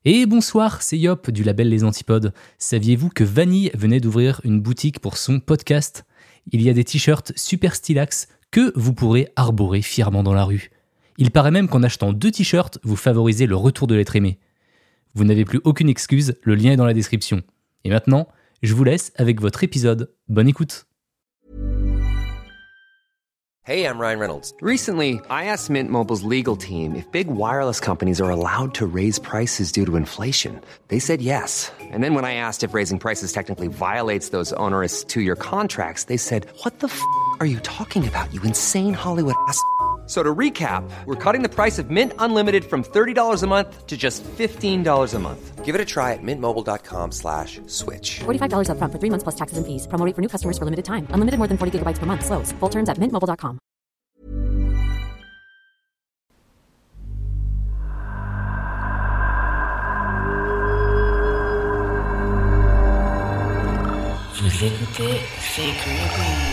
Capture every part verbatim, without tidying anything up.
Et bonsoir, c'est Yop du label Les Antipodes. Saviez-vous que Vanille venait d'ouvrir une boutique pour son podcast ? Il y a des t-shirts super stylax que vous pourrez arborer fièrement dans la rue. Il paraît même qu'en achetant deux t-shirts, vous favorisez le retour de l'être aimé. Vous n'avez plus aucune excuse, le lien est dans la description. Et maintenant, je vous laisse avec votre épisode. Bonne écoute. Hey, I'm Ryan Reynolds. Recently, I asked Mint Mobile's legal team if big wireless companies are allowed to raise prices due to inflation. They said yes. And then when I asked if raising prices technically violates those onerous two-year contracts, they said, what the f*** are you talking about, you insane Hollywood ass f- So to recap, we're cutting the price of Mint Unlimited from thirty dollars a month to just fifteen dollars a month. Give it a try at mintmobile.com slash switch. forty-five dollars up front for three months plus taxes and fees. Promo rate for new customers for limited time. Unlimited more than forty gigabytes per month. Slows full terms at mint mobile dot com. Vous écoutez C'est Creepy.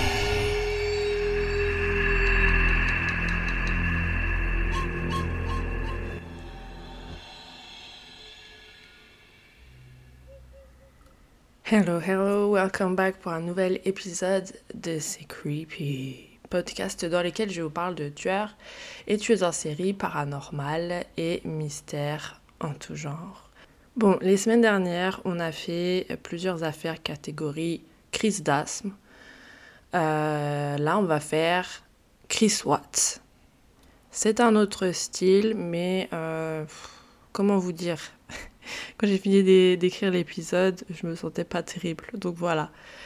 Hello, hello, welcome back pour un nouvel épisode de C'est Creepy, podcast dans lequel je vous parle de tueurs et tueuses en série, paranormal et mystères en tout genre. Bon, les semaines dernières, on a fait plusieurs affaires catégorie crise d'asthme. Euh, là, on va faire Chris Watts. C'est un autre style, mais euh, comment vous dire ? Quand j'ai fini d'é- d'écrire l'épisode, je me sentais pas terrible. Donc voilà,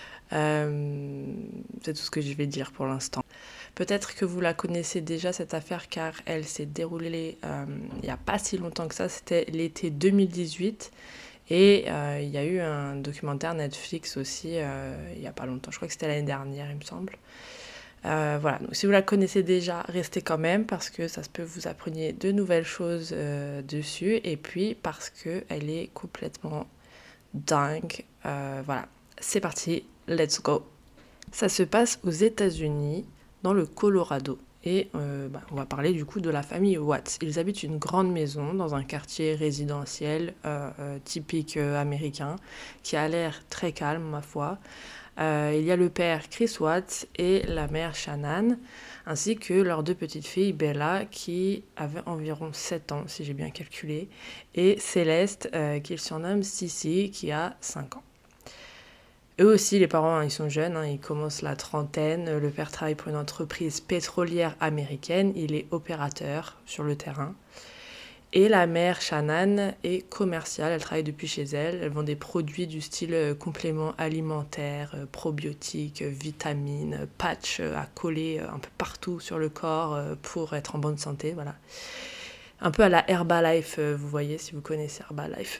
euh, c'est tout ce que je vais dire pour l'instant. Peut-être que vous la connaissez déjà cette affaire car elle s'est déroulée euh, il n'y a pas si longtemps que ça. C'était l'été deux mille dix-huit et euh, il y a eu un documentaire Netflix aussi euh, il n'y a pas longtemps. Je crois que c'était l'année dernière, il me semble. Euh, voilà, donc si vous la connaissez déjà, restez quand même parce que ça se peut que vous appreniez de nouvelles choses euh, dessus et puis parce qu'elle est complètement dingue. Euh, voilà, c'est parti, let's go. Ça se passe aux États-Unis, dans le Colorado. Et euh, bah, on va parler du coup de la famille Watts. Ils habitent une grande maison dans un quartier résidentiel euh, euh, typique euh, américain qui a l'air très calme, ma foi. Euh, il y a le père Chris Watts et la mère Shannon, ainsi que leurs deux petites filles, Bella, qui avait environ sept ans, si j'ai bien calculé, et Céleste, euh, qu'ils surnomment Sissi, qui a cinq ans. Eux aussi, les parents, hein, ils sont jeunes, hein, ils commencent la trentaine. Le père travaille pour une entreprise pétrolière américaine, il est opérateur sur le terrain. Et la mère, Shannon, est commerciale, elle travaille depuis chez elle. Elle vend des produits du style euh, compléments alimentaires, euh, probiotiques, euh, vitamines, euh, patchs euh, à coller euh, un peu partout sur le corps euh, pour être en bonne santé, voilà. Un peu à la Herbalife, euh, vous voyez, si vous connaissez Herbalife.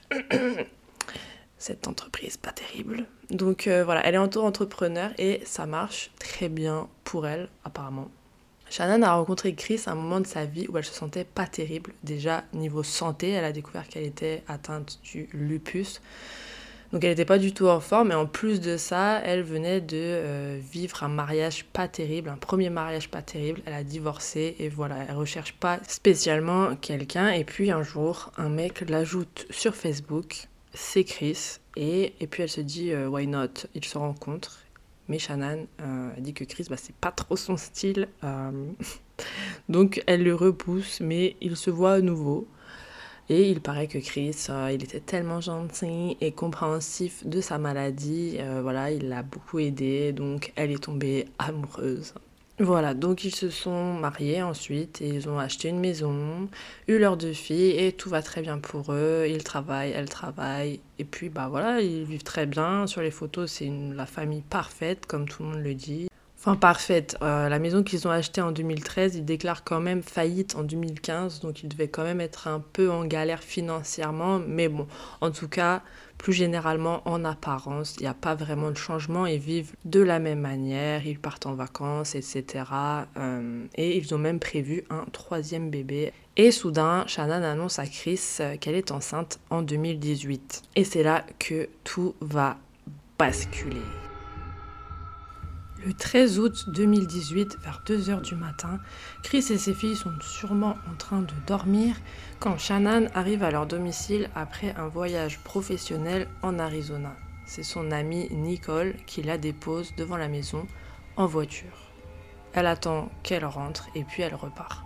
Cette entreprise, pas terrible. Donc euh, voilà, elle est auto-entrepreneur et ça marche très bien pour elle, apparemment. Shannon a rencontré Chris à un moment de sa vie où elle se sentait pas terrible. Déjà, niveau santé, elle a découvert qu'elle était atteinte du lupus. Donc elle n'était pas du tout en forme, et en plus de ça, elle venait de euh, vivre un mariage pas terrible, un premier mariage pas terrible. Elle a divorcé et voilà, elle recherche pas spécialement quelqu'un. Et puis un jour, un mec l'ajoute sur Facebook, c'est Chris, et, et puis elle se dit euh, why not, ils se rencontrent. Mais Shannon euh, dit que Chris, bah, c'est pas trop son style. Euh... Donc elle le repousse, mais il se voit à nouveau. Et il paraît que Chris, euh, il était tellement gentil et compréhensif de sa maladie. Euh, voilà, il l'a beaucoup aidé, donc elle est tombée amoureuse. Voilà, donc ils se sont mariés ensuite et ils ont acheté une maison, eu leurs deux filles et tout va très bien pour eux. Ils travaillent, elle travaille et puis bah voilà, ils vivent très bien. Sur les photos, c'est une, la famille parfaite comme tout le monde le dit. Enfin parfaite, euh, la maison qu'ils ont achetée en deux mille treize, ils déclarent quand même faillite en deux mille quinze, donc ils devaient quand même être un peu en galère financièrement, mais bon, en tout cas, plus généralement en apparence, il n'y a pas vraiment de changement, ils vivent de la même manière, ils partent en vacances, et cetera. Euh, et ils ont même prévu un troisième bébé. Et soudain, Shannon annonce à Chris qu'elle est enceinte en deux mille dix-huit. Et c'est là que tout va basculer. Le treize août deux mille dix-huit, vers deux heures du matin, Chris et ses filles sont sûrement en train de dormir quand Shannan arrive à leur domicile après un voyage professionnel en Arizona. C'est son amie Nicole qui la dépose devant la maison en voiture. Elle attend qu'elle rentre et puis elle repart.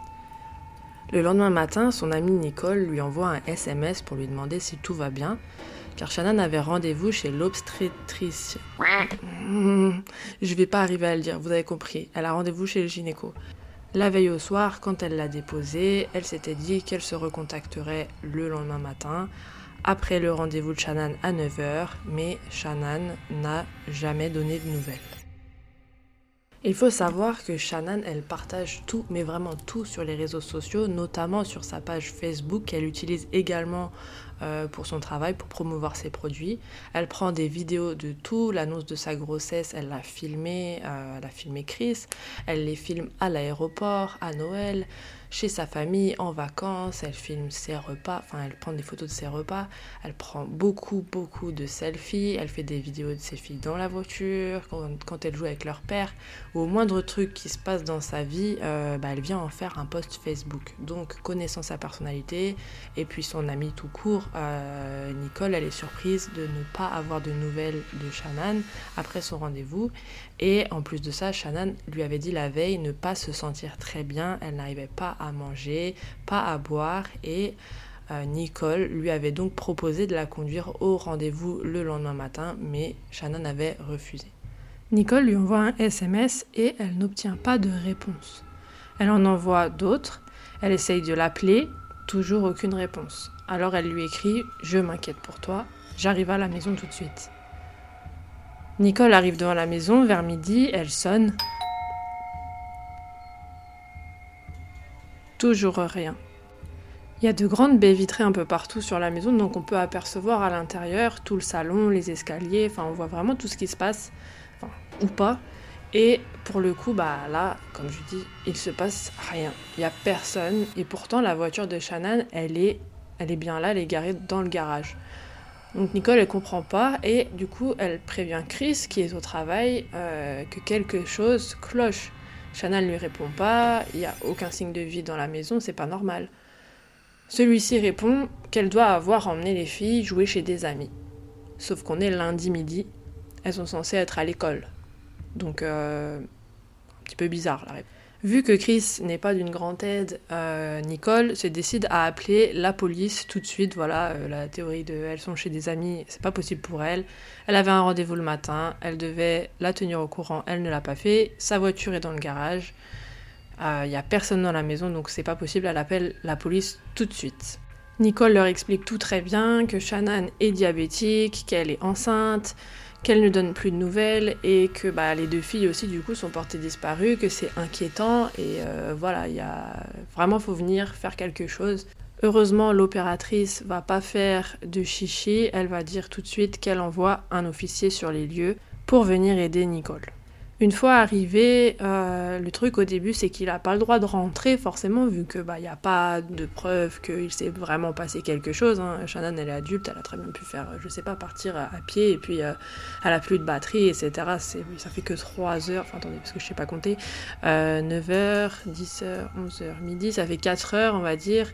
Le lendemain matin, son amie Nicole lui envoie un S M S pour lui demander si tout va bien, car Shannan avait rendez-vous chez l'obstétricien. Je vais pas arriver à le dire, vous avez compris. Elle a rendez-vous chez le gynéco. La veille au soir, quand elle l'a déposé, elle s'était dit qu'elle se recontacterait le lendemain matin, après le rendez-vous de Shannan à neuf heures, mais Shannan n'a jamais donné de nouvelles. Il faut savoir que Shannan, elle partage tout, mais vraiment tout sur les réseaux sociaux, notamment sur sa page Facebook qu'elle utilise également euh, pour son travail, pour promouvoir ses produits. Elle prend des vidéos de tout, l'annonce de sa grossesse, elle l'a filmé, euh, elle a filmé Chris, elle les filme à l'aéroport, à Noël, chez sa famille, en vacances, elle filme ses repas, enfin elle prend des photos de ses repas, elle prend beaucoup beaucoup de selfies, elle fait des vidéos de ses filles dans la voiture, quand, quand elle joue avec leur père, ou au moindre truc qui se passe dans sa vie, euh, bah, elle vient en faire un post Facebook. Donc connaissant sa personnalité, et puis son amie tout court, euh, Nicole, elle est surprise de ne pas avoir de nouvelles de Shannan après son rendez-vous, et en plus de ça, Shannan lui avait dit la veille ne pas se sentir très bien, elle n'arrivait pas à manger, pas à boire, et euh, Nicole lui avait donc proposé de la conduire au rendez-vous le lendemain matin, mais Shannan avait refusé. Nicole lui envoie un S M S et elle n'obtient pas de réponse. Elle en envoie d'autres, elle essaye de l'appeler, toujours aucune réponse. Alors elle lui écrit « Je m'inquiète pour toi, j'arrive à la maison tout de suite ». Nicole arrive devant la maison, vers midi, elle sonne. Toujours rien. Il y a de grandes baies vitrées un peu partout sur la maison, donc on peut apercevoir à l'intérieur tout le salon, les escaliers, enfin on voit vraiment tout ce qui se passe, enfin, ou pas. Et pour le coup, bah là, comme je dis, il se passe rien. Il y a personne, et pourtant la voiture de Shannan, elle est, elle est bien là, elle est garée dans le garage. Donc Nicole, elle comprend pas, et du coup, elle prévient Chris, qui est au travail, euh, que quelque chose cloche. Shannan ne lui répond pas, il n'y a aucun signe de vie dans la maison, c'est pas normal. Celui-ci répond qu'elle doit avoir emmené les filles jouer chez des amis. Sauf qu'on est lundi midi, elles sont censées être à l'école. Donc, euh, un petit peu bizarre la réponse. Vu que Chris n'est pas d'une grande aide, euh, Nicole se décide à appeler la police tout de suite. Voilà, euh, la théorie de elles sont chez des amis, c'est pas possible pour elle. Elle avait un rendez-vous le matin, elle devait la tenir au courant, elle ne l'a pas fait. Sa voiture est dans le garage, il euh, y a personne dans la maison, donc c'est pas possible. Elle appelle la police tout de suite. Nicole leur explique tout très bien, que Shannan est diabétique, qu'elle est enceinte, qu'elle ne donne plus de nouvelles et que bah, les deux filles aussi du coup sont portées disparues, que c'est inquiétant et euh, voilà, il y a vraiment faut venir faire quelque chose. Heureusement, l'opératrice va pas faire de chichi, elle va dire tout de suite qu'elle envoie un officier sur les lieux pour venir aider Nicole. Une fois arrivé, euh, le truc au début, c'est qu'il n'a pas le droit de rentrer, forcément, vu que bah, y a pas de preuve qu'il s'est vraiment passé quelque chose. Hein. Shannan, elle est adulte, elle a très bien pu faire, je sais pas, partir à, à pied, et puis euh, elle a plus de batterie, et cetera. C'est, ça fait que trois heures, enfin attendez, parce que je sais pas compter, euh, neuf heures, dix heures, onze heures, midi, ça fait quatre heures, on va dire.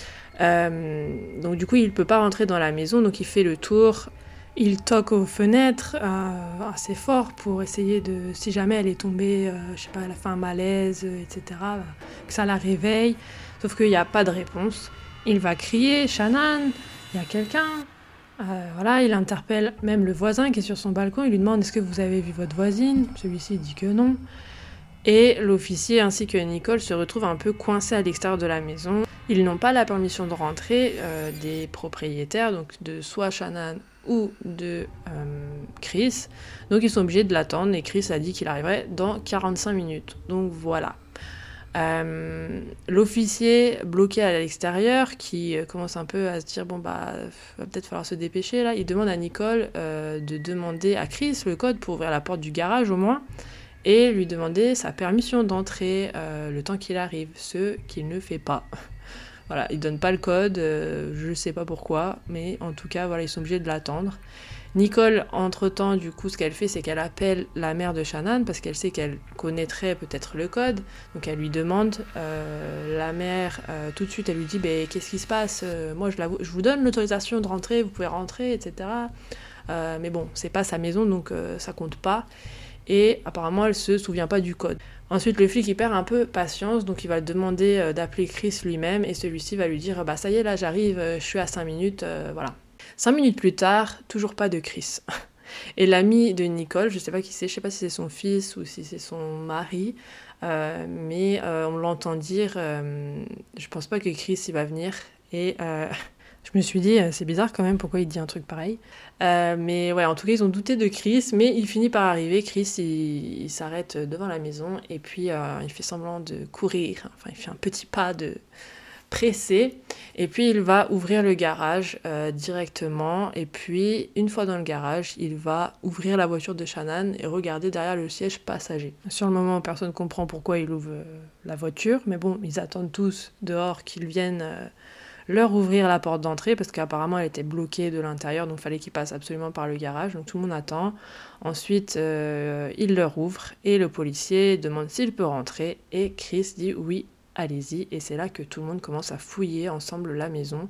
Euh, donc du coup, il peut pas rentrer dans la maison, donc il fait le tour. Il toque aux fenêtres euh, assez fort pour essayer de, si jamais elle est tombée, euh, je sais pas, elle a fait un malaise, euh, et cetera, bah, que ça la réveille. Sauf qu'il n'y a pas de réponse. Il va crier, Shannan, il y a quelqu'un. Euh, voilà, il interpelle même le voisin qui est sur son balcon. Il lui demande, est-ce que vous avez vu votre voisine ? Celui-ci dit que non. Et l'officier ainsi que Nicole se retrouvent un peu coincés à l'extérieur de la maison. Ils n'ont pas la permission de rentrer euh, des propriétaires, donc de soit Shannan ou de euh, Chris. Donc ils sont obligés de l'attendre et Chris a dit qu'il arriverait dans quarante-cinq minutes. Donc voilà. Euh, l'officier bloqué à l'extérieur qui commence un peu à se dire bon bah va peut-être falloir se dépêcher là, il demande à Nicole euh, de demander à Chris le code pour ouvrir la porte du garage au moins et lui demander sa permission d'entrer euh, le temps qu'il arrive, ce qu'il ne fait pas. Voilà, ils donnent pas le code, euh, je sais pas pourquoi, mais en tout cas, voilà, ils sont obligés de l'attendre. Nicole, entre-temps, du coup, ce qu'elle fait, c'est qu'elle appelle la mère de Shannon parce qu'elle sait qu'elle connaîtrait peut-être le code. Donc elle lui demande, euh, la mère, euh, tout de suite, elle lui dit bah, « Qu'est-ce qui se passe ? Moi, je, je vous donne l'autorisation de rentrer, vous pouvez rentrer, et cetera. Euh, mais bon, c'est pas sa maison, donc euh, ça compte pas. » Et apparemment, elle se souvient pas du code. Ensuite, le flic, il perd un peu patience, donc il va demander euh, d'appeler Chris lui-même, et celui-ci va lui dire « Bah ça y est, là, j'arrive, je suis à cinq minutes, euh, voilà. » Cinq minutes plus tard, toujours pas de Chris. Et l'ami de Nicole, je sais pas qui c'est, je sais pas si c'est son fils ou si c'est son mari, euh, mais euh, on l'entend dire, euh, je pense pas que Chris il va venir. Et euh, je me suis dit, c'est bizarre quand même, pourquoi il dit un truc pareil. Euh, mais ouais, en tout cas, ils ont douté de Chris, mais il finit par arriver. Chris, il, il s'arrête devant la maison et puis euh, il fait semblant de courir. Enfin, il fait un petit pas de pressé, et puis il va ouvrir le garage euh, directement, et puis une fois dans le garage, il va ouvrir la voiture de Shannon et regarder derrière le siège passager. Sur le moment, personne ne comprend pourquoi il ouvre euh, la voiture, mais bon, ils attendent tous dehors qu'il vienne euh, leur ouvrir la porte d'entrée, parce qu'apparemment elle était bloquée de l'intérieur, donc il fallait qu'il passe absolument par le garage, donc tout le monde attend. Ensuite, euh, il leur ouvre, et le policier demande s'il peut rentrer, et Chris dit oui, allez-y, et c'est là que tout le monde commence à fouiller ensemble la maison,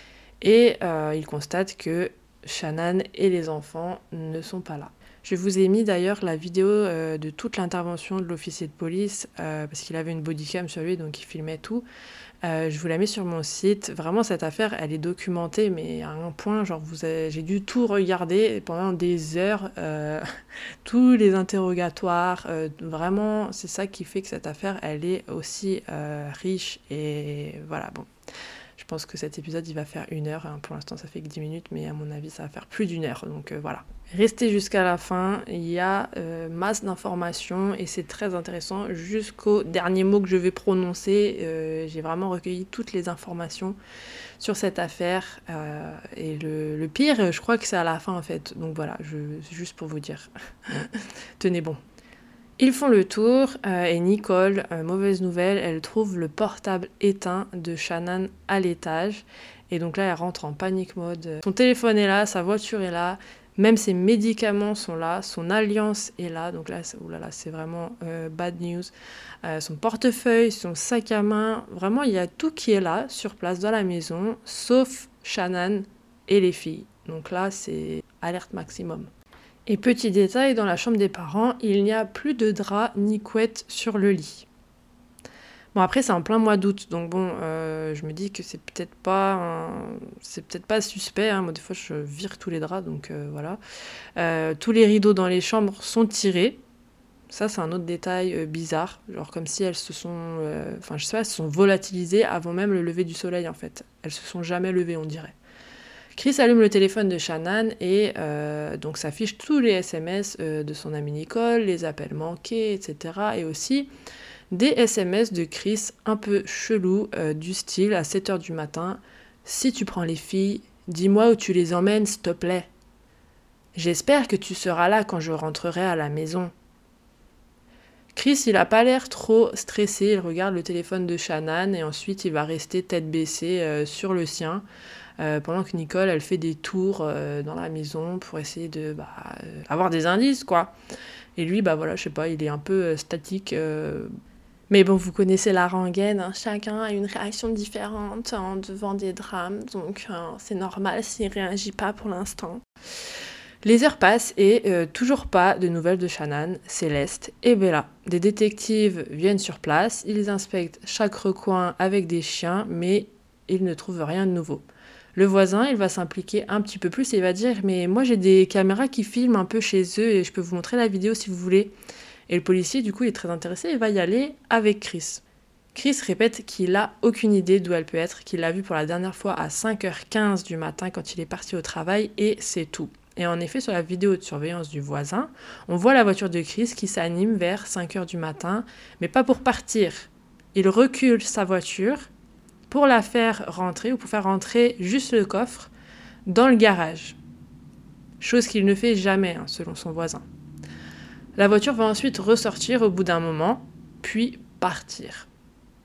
et euh, il constate que Shannon et les enfants ne sont pas là. Je vous ai mis d'ailleurs la vidéo euh, de toute l'intervention de l'officier de police, euh, parce qu'il avait une bodycam sur lui, donc il filmait tout. Euh, je vous la mets sur mon site. Vraiment, cette affaire, elle est documentée, mais à un point, genre, vous avez, j'ai dû tout regarder pendant des heures, euh, tous les interrogatoires. Euh, vraiment, c'est ça qui fait que cette affaire, elle est aussi euh, riche. Et voilà, bon. Je pense que cet épisode, il va faire une heure. Hein. Pour l'instant, ça fait que dix minutes, mais à mon avis, ça va faire plus d'une heure. Donc euh, voilà. Restez jusqu'à la fin. Il y a euh, masse d'informations et c'est très intéressant. Jusqu'au dernier mot que je vais prononcer, euh, j'ai vraiment recueilli toutes les informations sur cette affaire. Euh, et le, le pire, je crois que c'est à la fin, en fait. Donc voilà, je, c'est juste pour vous dire. Tenez bon. Ils font le tour euh, et Nicole, euh, mauvaise nouvelle, elle trouve le portable éteint de Shannon à l'étage. Et donc là, elle rentre en panique mode. Son téléphone est là, sa voiture est là, même ses médicaments sont là, son alliance est là. Donc là, c'est, oulala, c'est vraiment euh, bad news. Euh, son portefeuille, son sac à main, vraiment, il y a tout qui est là, sur place dans la maison, sauf Shannon et les filles. Donc là, c'est alerte maximum. Et petit détail, dans la chambre des parents, il n'y a plus de drap ni couette sur le lit. Bon, après, c'est en plein mois d'août, donc bon, euh, je me dis que c'est peut-être pas, un... c'est peut-être pas suspect. Hein. Moi, des fois, je vire tous les draps, donc euh, voilà. Euh, tous les rideaux dans les chambres sont tirés. Ça, c'est un autre détail euh, bizarre, genre comme si elles se sont, euh... enfin, je sais pas, elles se sont volatilisées avant même le lever du soleil, en fait. Elles se sont jamais levées, on dirait. Chris allume le téléphone de Shannon et euh, donc s'affiche tous les S M S euh, de son amie Nicole, les appels manqués, et cetera. Et aussi des S M S de Chris un peu chelous, euh, du style à sept heures du matin. Si tu prends les filles, dis-moi où tu les emmènes, s'il te plaît. J'espère que tu seras là quand je rentrerai à la maison. Chris, il a pas l'air trop stressé, il regarde le téléphone de Shannon et ensuite il va rester tête baissée euh, sur le sien. Euh, pendant que Nicole, elle fait des tours euh, dans la maison pour essayer de bah, euh, avoir des indices, quoi. Et lui, bah voilà, je sais pas, il est un peu euh, statique. Euh... Mais bon, vous connaissez la rengaine, hein, chacun a une réaction différente hein, devant des drames, donc hein, c'est normal s'il réagit pas pour l'instant. Les heures passent et euh, toujours pas de nouvelles de Shannon, Céleste et Bella. Des détectives viennent sur place, ils inspectent chaque recoin avec des chiens, mais ils ne trouvent rien de nouveau. Le voisin, il va s'impliquer un petit peu plus et il va dire « Mais moi, j'ai des caméras qui filment un peu chez eux et je peux vous montrer la vidéo si vous voulez. » Et le policier, du coup, il est très intéressé et va y aller avec Chris. Chris répète qu'il n'a aucune idée d'où elle peut être, qu'il l'a vue pour la dernière fois à cinq heures quinze du matin quand il est parti au travail et c'est tout. Et en effet, sur la vidéo de surveillance du voisin, on voit la voiture de Chris qui s'anime vers cinq heures du matin, mais pas pour partir. Il recule sa voiture pour la faire rentrer, ou pour faire rentrer juste le coffre, dans le garage. Chose qu'il ne fait jamais, hein, selon son voisin. La voiture va ensuite ressortir au bout d'un moment, puis partir.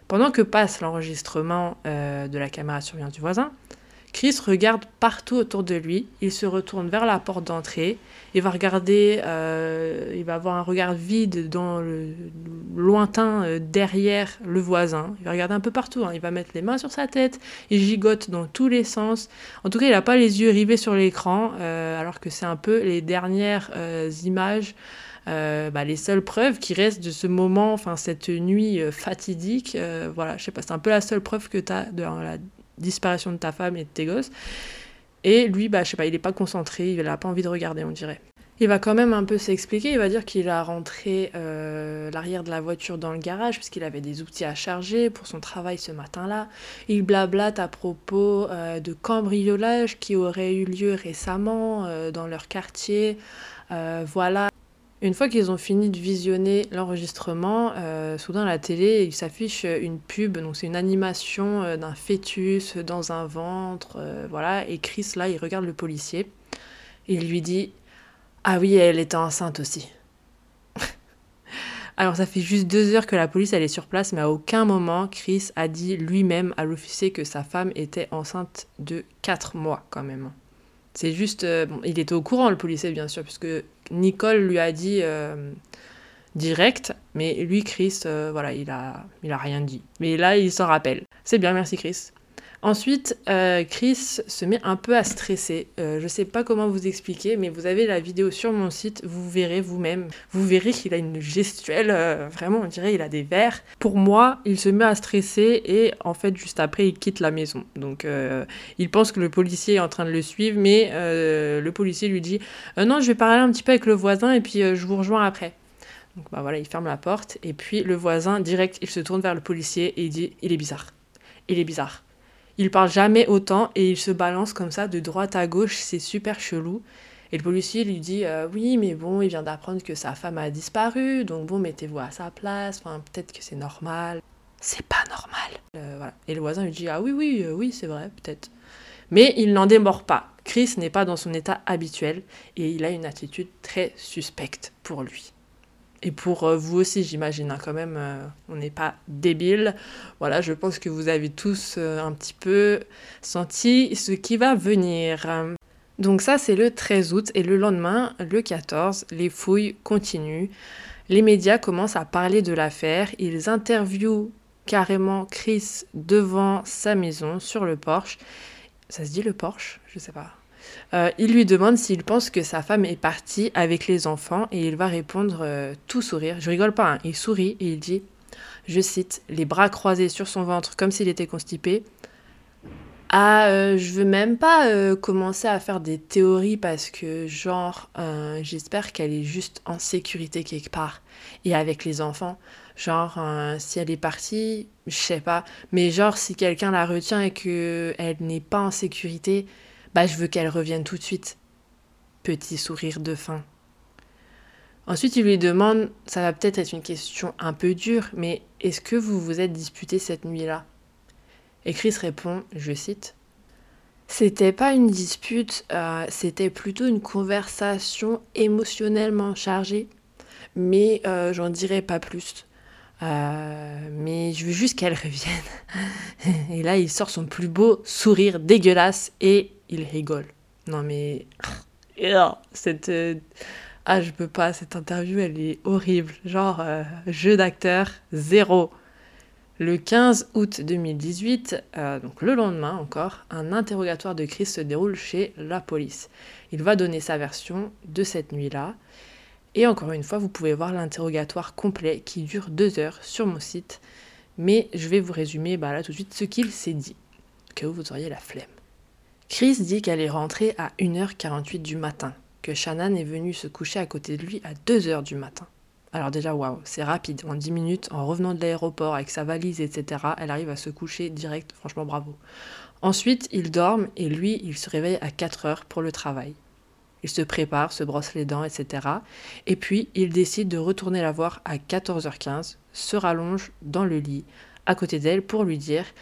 Pendant que passe l'enregistrement euh, de la caméra de surveillance du voisin, Chris regarde partout autour de lui, il se retourne vers la porte d'entrée, il va regarder, euh, il va avoir un regard vide dans le lointain euh, derrière le voisin, il va regarder un peu partout, hein. Il va mettre les mains sur sa tête, il gigote dans tous les sens, en tout cas il n'a pas les yeux rivés sur l'écran, euh, alors que c'est un peu les dernières euh, images, euh, bah, les seules preuves qui restent de ce moment, enfin cette nuit euh, fatidique, euh, voilà, je sais pas, c'est un peu la seule preuve que tu as de la disparition de ta femme et de tes gosses. Et lui, bah, je sais pas, il est pas concentré, il a pas envie de regarder, on dirait. Il va quand même un peu s'expliquer, il va dire qu'il a rentré euh, l'arrière de la voiture dans le garage parce qu'il avait des outils à charger pour son travail ce matin-là. Il blablate à propos euh, de cambriolages qui auraient eu lieu récemment euh, dans leur quartier. Euh, voilà. Une fois qu'ils ont fini de visionner l'enregistrement, euh, soudain à la télé, il s'affiche une pub, donc c'est une animation euh, d'un fœtus dans un ventre, euh, voilà, et Chris, là, il regarde le policier, et il lui dit « Ah oui, elle était enceinte aussi ». Alors ça fait juste deux heures que la police elle est sur place, mais à aucun moment Chris a dit lui-même à l'officier que sa femme était enceinte de quatre mois quand même. C'est juste, euh, bon, il était au courant le policier bien sûr, puisque Nicole lui a dit euh, direct, mais lui Chris, euh, voilà, il a, il a rien dit. Mais là il s'en rappelle. C'est bien, merci Chris. Ensuite, euh, Chris se met un peu à stresser. Euh, je sais pas comment vous expliquer, mais vous avez la vidéo sur mon site, vous verrez vous-même. Vous verrez qu'il a une gestuelle, euh, vraiment, on dirait il a des verres. Pour moi, il se met à stresser et en fait, juste après, il quitte la maison. Donc, euh, il pense que le policier est en train de le suivre, mais euh, le policier lui dit euh, « Non, je vais parler un petit peu avec le voisin et puis euh, je vous rejoins après. » Donc, bah voilà, il ferme la porte et puis le voisin, direct, il se tourne vers le policier et il dit « Il est bizarre. Il est bizarre. » Il parle jamais autant et il se balance comme ça de droite à gauche, c'est super chelou. Et le policier lui dit euh, « Oui, mais bon, il vient d'apprendre que sa femme a disparu, donc bon, mettez-vous à sa place, enfin, peut-être que c'est normal. » C'est pas normal. Euh, voilà. Et le voisin lui dit « Ah oui, oui, euh, oui, c'est vrai, peut-être. » Mais il n'en démord pas. Chris n'est pas dans son état habituel et il a une attitude très suspecte pour lui. Et pour euh, vous aussi, j'imagine, hein, quand même, euh, on n'est pas débiles. Voilà, je pense que vous avez tous euh, un petit peu senti ce qui va venir. Donc ça, c'est le treize août. Et le lendemain, le quatorze, les fouilles continuent. Les médias commencent à parler de l'affaire. Ils interviewent carrément Chris devant sa maison, sur le porche. Ça se dit le porche ? Je sais pas. Euh, il lui demande s'il pense que sa femme est partie avec les enfants et il va répondre euh, tout sourire. Je rigole pas, hein. Il sourit et il dit, je cite, les bras croisés sur son ventre comme s'il était constipé. Ah, euh, je veux même pas euh, commencer à faire des théories parce que genre, euh, j'espère qu'elle est juste en sécurité quelque part et avec les enfants. Genre, euh, si elle est partie, je sais pas, mais genre si quelqu'un la retient et qu'elle n'est pas en sécurité, bah je veux qu'elle revienne tout de suite. Petit sourire de fin. Ensuite, il lui demande, ça va peut-être être une question un peu dure, mais est-ce que vous vous êtes disputé cette nuit-là ? Et Chris répond, je cite, « C'était pas une dispute, euh, c'était plutôt une conversation émotionnellement chargée, mais euh, j'en dirai pas plus. Euh, mais je veux juste qu'elle revienne. » Et là, il sort son plus beau sourire dégueulasse et il rigole. Non mais... cette... Ah, je peux pas, cette interview, elle est horrible. Genre, euh, jeu d'acteur, zéro. Le quinze août deux mille dix-huit, euh, donc le lendemain encore, un interrogatoire de Chris se déroule chez la police. Il va donner sa version de cette nuit-là. Et encore une fois, vous pouvez voir l'interrogatoire complet qui dure deux heures sur mon site. Mais je vais vous résumer bah, là tout de suite ce qu'il s'est dit, que vous auriez la flemme. Chris dit qu'elle est rentrée à une heure quarante-huit du matin, que Shannon est venue se coucher à côté de lui à deux heures du matin. Alors déjà, waouh, c'est rapide. En dix minutes, en revenant de l'aéroport avec sa valise, et cetera, elle arrive à se coucher direct. Franchement, bravo. Ensuite, ils dorment et lui, il se réveille à quatre heures pour le travail. Il se prépare, se brosse les dents, et cetera. Et puis, il décide de retourner la voir à quatorze heures quinze, se rallonge dans le lit, à côté d'elle, pour lui dire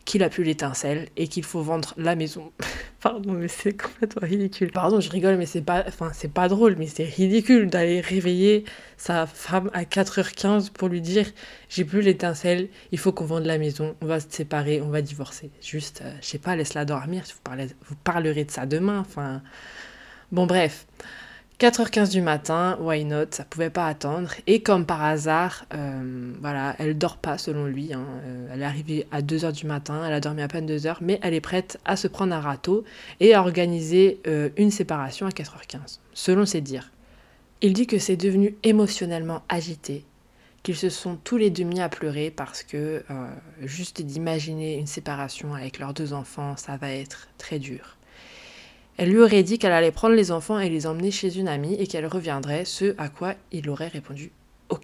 qu'il a plus l'étincelle et qu'il faut vendre la maison. Pardon, mais c'est complètement ridicule. Pardon, je rigole, mais c'est pas, enfin, c'est pas drôle, mais c'est ridicule d'aller réveiller sa femme à quatre heures quinze pour lui dire « J'ai plus l'étincelle, il faut qu'on vende la maison, on va se séparer, on va divorcer. » Juste, euh, je sais pas, laisse-la dormir, vous, parlez, vous parlerez de ça demain, enfin... Bon, bref... quatre heures quinze du matin, why not, ça pouvait pas attendre. Et comme par hasard, euh, voilà, elle dort pas selon lui. Hein. Euh, elle est arrivée à deux heures du matin, elle a dormi à peine deux heures, mais elle est prête à se prendre un râteau et à organiser euh, une séparation à quatre heures quinze, selon ses dires. Il dit que c'est devenu émotionnellement agité, qu'ils se sont tous les deux mis à pleurer parce que euh, juste d'imaginer une séparation avec leurs deux enfants, ça va être très dur. Elle lui aurait dit qu'elle allait prendre les enfants et les emmener chez une amie et qu'elle reviendrait, ce à quoi il aurait répondu « Ok ».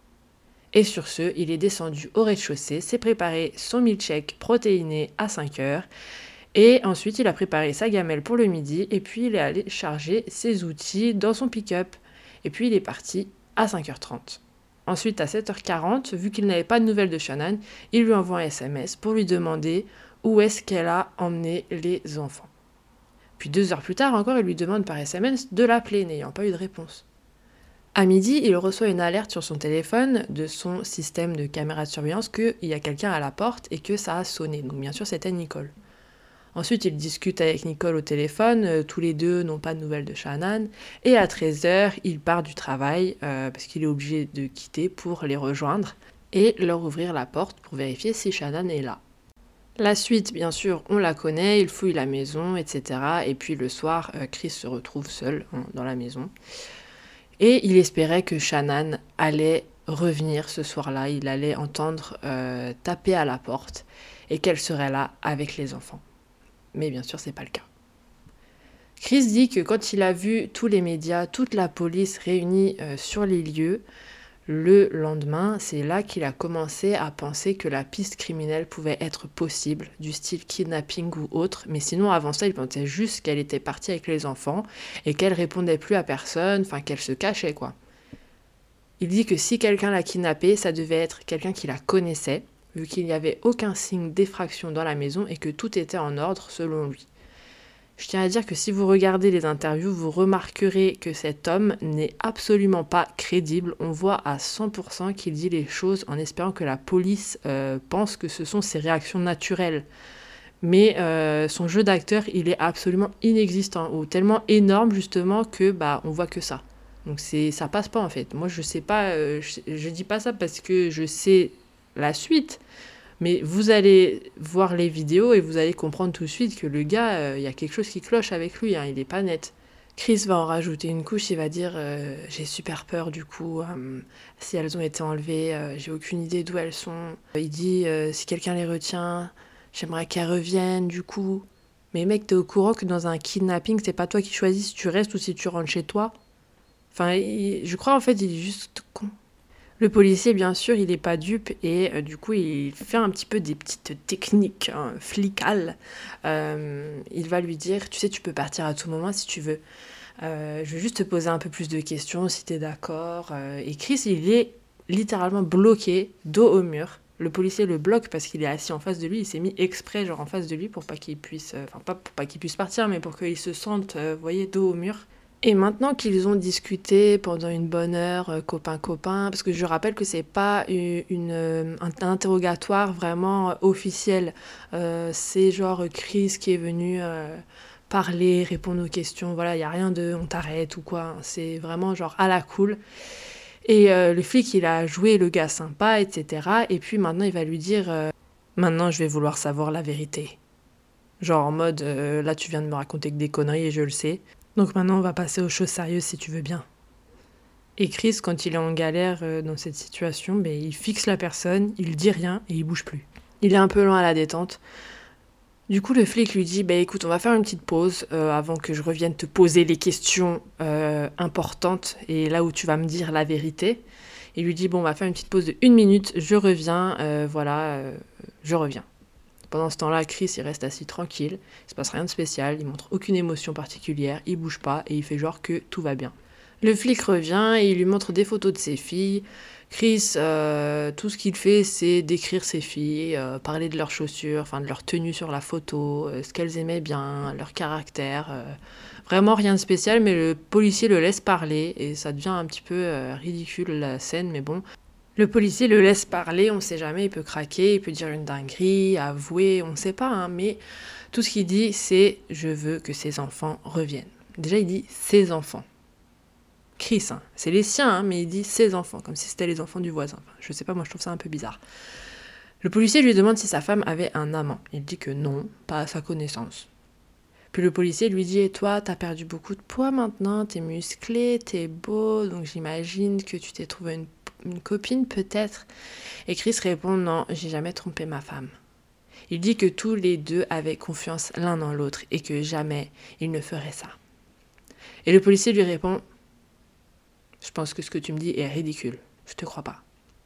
Et sur ce, il est descendu au rez-de-chaussée, s'est préparé son milkshake protéiné à cinq heures et ensuite il a préparé sa gamelle pour le midi et puis il est allé charger ses outils dans son pick-up et puis il est parti à cinq heures trente. Ensuite, à sept heures quarante, vu qu'il n'avait pas de nouvelles de Shannon, il lui envoie un S M S pour lui demander où est-ce qu'elle a emmené les enfants. Puis deux heures plus tard encore, il lui demande par S M S de l'appeler, n'ayant pas eu de réponse. À midi, il reçoit une alerte sur son téléphone de son système de caméra de surveillance qu'il y a quelqu'un à la porte et que ça a sonné. Donc bien sûr, c'était Nicole. Ensuite, il discute avec Nicole au téléphone, euh, tous les deux n'ont pas de nouvelles de Shannon. Et à treize heures, il part du travail euh, parce qu'il est obligé de quitter pour les rejoindre et leur ouvrir la porte pour vérifier si Shannon est là. La suite, bien sûr, on la connaît, il fouille la maison, et cetera. Et puis le soir, euh, Chris se retrouve seul hein, dans la maison. Et il espérait que Shannon allait revenir ce soir-là, il allait entendre euh, taper à la porte et qu'elle serait là avec les enfants. Mais bien sûr, c'est pas le cas. Chris dit que quand il a vu tous les médias, toute la police réunie euh, sur les lieux, le lendemain, c'est là qu'il a commencé à penser que la piste criminelle pouvait être possible, du style kidnapping ou autre, mais sinon avant ça, il pensait juste qu'elle était partie avec les enfants et qu'elle répondait plus à personne, enfin qu'elle se cachait quoi. Il dit que si quelqu'un l'a kidnappée, ça devait être quelqu'un qui la connaissait, vu qu'il n'y avait aucun signe d'effraction dans la maison et que tout était en ordre selon lui. Je tiens à dire que si vous regardez les interviews, vous remarquerez que cet homme n'est absolument pas crédible. On voit à cent pour cent qu'il dit les choses en espérant que la police euh, pense que ce sont ses réactions naturelles. Mais euh, son jeu d'acteur, il est absolument inexistant, ou tellement énorme justement que bah on voit que ça. Donc c'est, ça passe pas en fait. Moi je sais pas, euh, je, je dis pas ça parce que je sais la suite. Mais vous allez voir les vidéos et vous allez comprendre tout de suite que le gars, il euh, y a quelque chose qui cloche avec lui, hein, il est pas net. Chris va en rajouter une couche, il va dire euh, « J'ai super peur du coup, euh, si elles ont été enlevées, euh, j'ai aucune idée d'où elles sont. » Il dit euh, « Si quelqu'un les retient, j'aimerais qu'elles reviennent du coup. » Mais mec, t'es au courant que dans un kidnapping, c'est pas toi qui choisis si tu restes ou si tu rentres chez toi. Enfin, il, je crois en fait, il est juste con. Le policier, bien sûr, il n'est pas dupe et euh, du coup, il fait un petit peu des petites techniques hein, flicales. Euh, il va lui dire, tu sais, tu peux partir à tout moment si tu veux. Euh, je vais juste te poser un peu plus de questions si t'es d'accord. Euh, et Chris, il est littéralement bloqué, dos au mur. Le policier le bloque parce qu'il est assis en face de lui. Il s'est mis exprès, genre en face de lui, pour pas qu'il puisse, enfin pas pour pas qu'il puisse partir, mais pour qu'il se sente, euh, vous voyez, dos au mur. Et maintenant qu'ils ont discuté pendant une bonne heure, euh, copain-copain, parce que je rappelle que c'est pas une, une, un interrogatoire vraiment euh, officiel, euh, c'est genre Chris qui est venu euh, parler, répondre aux questions, voilà, il n'y a rien de on t'arrête ou quoi, c'est vraiment genre à la cool. Et euh, le flic, il a joué le gars sympa, et cetera. Et puis maintenant, il va lui dire euh, « Maintenant, je vais vouloir savoir la vérité. » Genre en mode euh, « Là, tu viens de me raconter que des conneries et je le sais. » Donc maintenant, on va passer aux choses sérieuses si tu veux bien. Et Chris, quand il est en galère euh, dans cette situation, ben, il fixe la personne, il dit rien et il bouge plus. Il est un peu loin à la détente. Du coup, le flic lui dit bah, « Écoute, on va faire une petite pause euh, avant que je revienne te poser les questions euh, importantes et là où tu vas me dire la vérité. » Il lui dit « Bon, on va faire une petite pause de une minute, je reviens, euh, voilà, euh, je reviens. » Pendant ce temps-là, Chris, il reste assis tranquille, il se passe rien de spécial, il montre aucune émotion particulière, il bouge pas et il fait genre que tout va bien. Le flic revient et il lui montre des photos de ses filles. Chris, euh, tout ce qu'il fait, c'est décrire ses filles, euh, parler de leurs chaussures, enfin de leur tenue sur la photo, euh, ce qu'elles aimaient bien, leur caractère. Euh, vraiment rien de spécial, mais le policier le laisse parler et ça devient un petit peu euh, ridicule la scène, mais bon. Le policier le laisse parler, on sait jamais, il peut craquer, il peut dire une dinguerie, avouer, on sait pas, hein, mais tout ce qu'il dit, c'est « je veux que ces enfants reviennent ». Déjà, il dit « ses enfants ». Chris, hein. C'est les siens, hein, mais il dit ses enfants, comme si c'était les enfants du voisin. Enfin, je sais pas, moi je trouve ça un peu bizarre. Le policier lui demande si sa femme avait un amant. Il dit que non, pas à sa connaissance. Puis le policier lui dit « Et toi, t'as perdu beaucoup de poids maintenant, t'es musclé, t'es beau, donc j'imagine que tu t'es trouvé une, une copine peut-être ?» Et Chris répond « Non, j'ai jamais trompé ma femme. » Il dit que tous les deux avaient confiance l'un dans l'autre et que jamais ils ne feraient ça. Et le policier lui répond « Je pense que ce que tu me dis est ridicule. Je te crois pas. »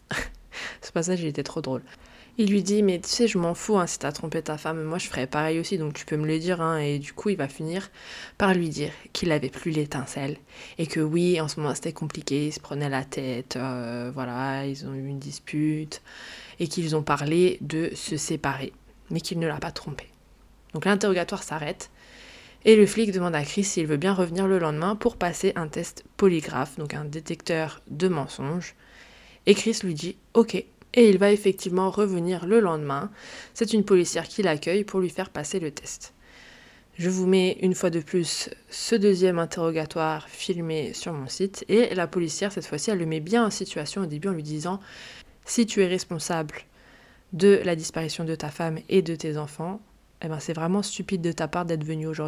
Ce passage, il était trop drôle. Il lui dit « Mais tu sais, je m'en fous hein, si t'as trompé ta femme. Moi, je ferais pareil aussi, donc tu peux me le dire. Hein. » Et du coup, il va finir par lui dire qu'il avait plus l'étincelle. Et que oui, en ce moment, c'était compliqué. Ils se prenaient la tête. Euh, voilà, ils ont eu une dispute. Et qu'ils ont parlé de se séparer. Mais qu'il ne l'a pas trompé. Donc l'interrogatoire s'arrête. Et le flic demande à Chris s'il veut bien revenir le lendemain pour passer un test polygraphe, donc un détecteur de mensonges. Et Chris lui dit « Ok ». Et il va effectivement revenir le lendemain. C'est une policière qui l'accueille pour lui faire passer le test. Je vous mets une fois de plus ce deuxième interrogatoire filmé sur mon site. Et la policière, cette fois-ci, elle le met bien en situation au début en lui disant « Si tu es responsable de la disparition de ta femme et de tes enfants, eh ben c'est vraiment stupide de ta part d'être venu aujourd'hui. »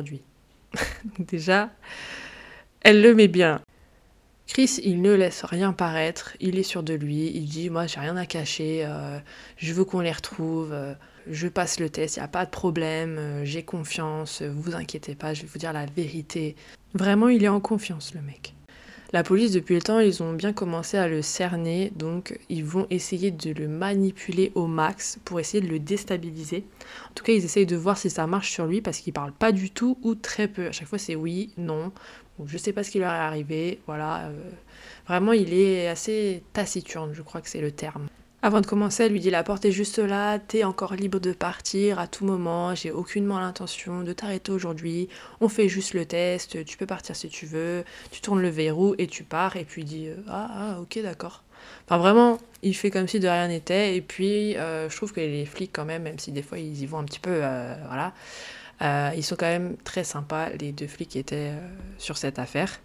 Déjà, elle le met bien. Chris, il ne laisse rien paraître, il est sûr de lui, il dit « Moi, j'ai rien à cacher, euh, je veux qu'on les retrouve, euh, je passe le test, il n'y a pas de problème, euh, j'ai confiance, vous inquiétez pas, je vais vous dire la vérité. » Vraiment, il est en confiance, le mec. La police, depuis le temps, ils ont bien commencé à le cerner, donc ils vont essayer de le manipuler au max pour essayer de le déstabiliser. En tout cas, ils essayent de voir si ça marche sur lui parce qu'il parle pas du tout ou très peu. À chaque fois, c'est oui, non, ou je sais pas ce qui leur est arrivé, voilà. Euh, vraiment, il est assez taciturne, je crois que c'est le terme. Avant de commencer, elle lui dit « La porte est juste là, t'es encore libre de partir à tout moment, j'ai aucunement l'intention de t'arrêter aujourd'hui, on fait juste le test, tu peux partir si tu veux, tu tournes le verrou et tu pars. » Et puis il dit « Ah, ah, ok, d'accord. » Enfin vraiment, il fait comme si de rien n'était, et puis euh, je trouve que les flics quand même, même si des fois ils y vont un petit peu, euh, voilà, euh, ils sont quand même très sympas, les deux flics qui étaient euh, sur cette affaire.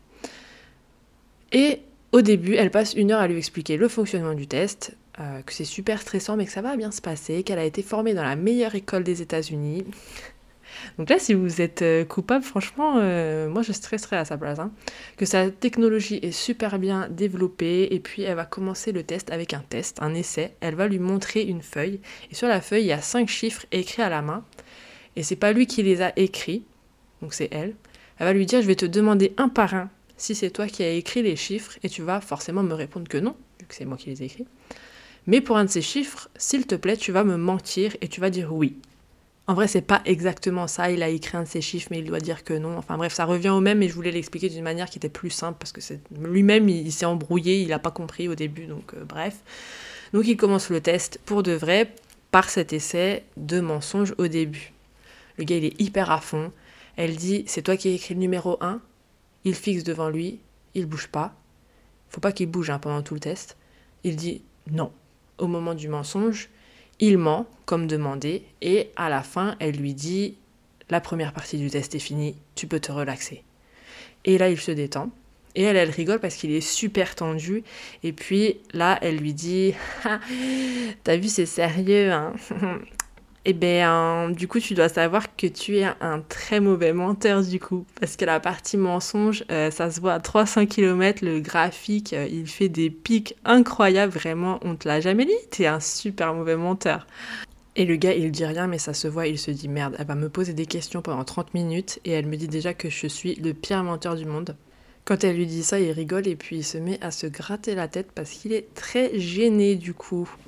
Et au début, elle passe une heure à lui expliquer le fonctionnement du test, Euh, que c'est super stressant mais que ça va bien se passer, qu'elle a été formée dans la meilleure école des États-Unis. Donc là, si vous êtes euh, coupable, franchement, euh, moi je stresserais à sa place. Hein. Que sa technologie est super bien développée et puis elle va commencer le test avec un test, un essai. Elle va lui montrer une feuille et sur la feuille, il y a cinq chiffres écrits à la main et c'est pas lui qui les a écrits, donc c'est elle. Elle va lui dire « Je vais te demander un par un si c'est toi qui as écrit les chiffres et tu vas forcément me répondre que non, vu que c'est moi qui les ai écrits. Mais pour un de ces chiffres, s'il te plaît, tu vas me mentir et tu vas dire oui. » En vrai, c'est pas exactement ça, il a écrit un de ces chiffres, mais il doit dire que non. Enfin bref, ça revient au même, et je voulais l'expliquer d'une manière qui était plus simple, parce que c'est... lui-même, il, il s'est embrouillé, il a pas compris au début, donc euh, bref. Donc il commence le test pour de vrai, par cet essai de mensonge au début. Le gars, il est hyper à fond. Elle dit, c'est toi qui as écrit le numéro un. Il fixe devant lui, il bouge pas. Faut pas qu'il bouge hein, pendant tout le test. Il dit non. Au moment du mensonge, il ment, comme demandé, et à la fin, elle lui dit « La première partie du test est finie, tu peux te relaxer. » Et là, il se détend, et elle, elle rigole parce qu'il est super tendu, et puis là, elle lui dit ah, « T'as vu, c'est sérieux, hein ?» Eh bien, du coup, tu dois savoir que tu es un très mauvais menteur, du coup. Parce que la partie mensonge, euh, ça se voit à trois cents kilomètres, le graphique, euh, il fait des pics incroyables, vraiment, on te l'a jamais dit, t'es un super mauvais menteur. Et le gars, il dit rien, mais ça se voit, il se dit, merde, elle va me poser des questions pendant trente minutes, et elle me dit déjà que je suis le pire menteur du monde. Quand elle lui dit ça, il rigole, et puis il se met à se gratter la tête, parce qu'il est très gêné, du coup.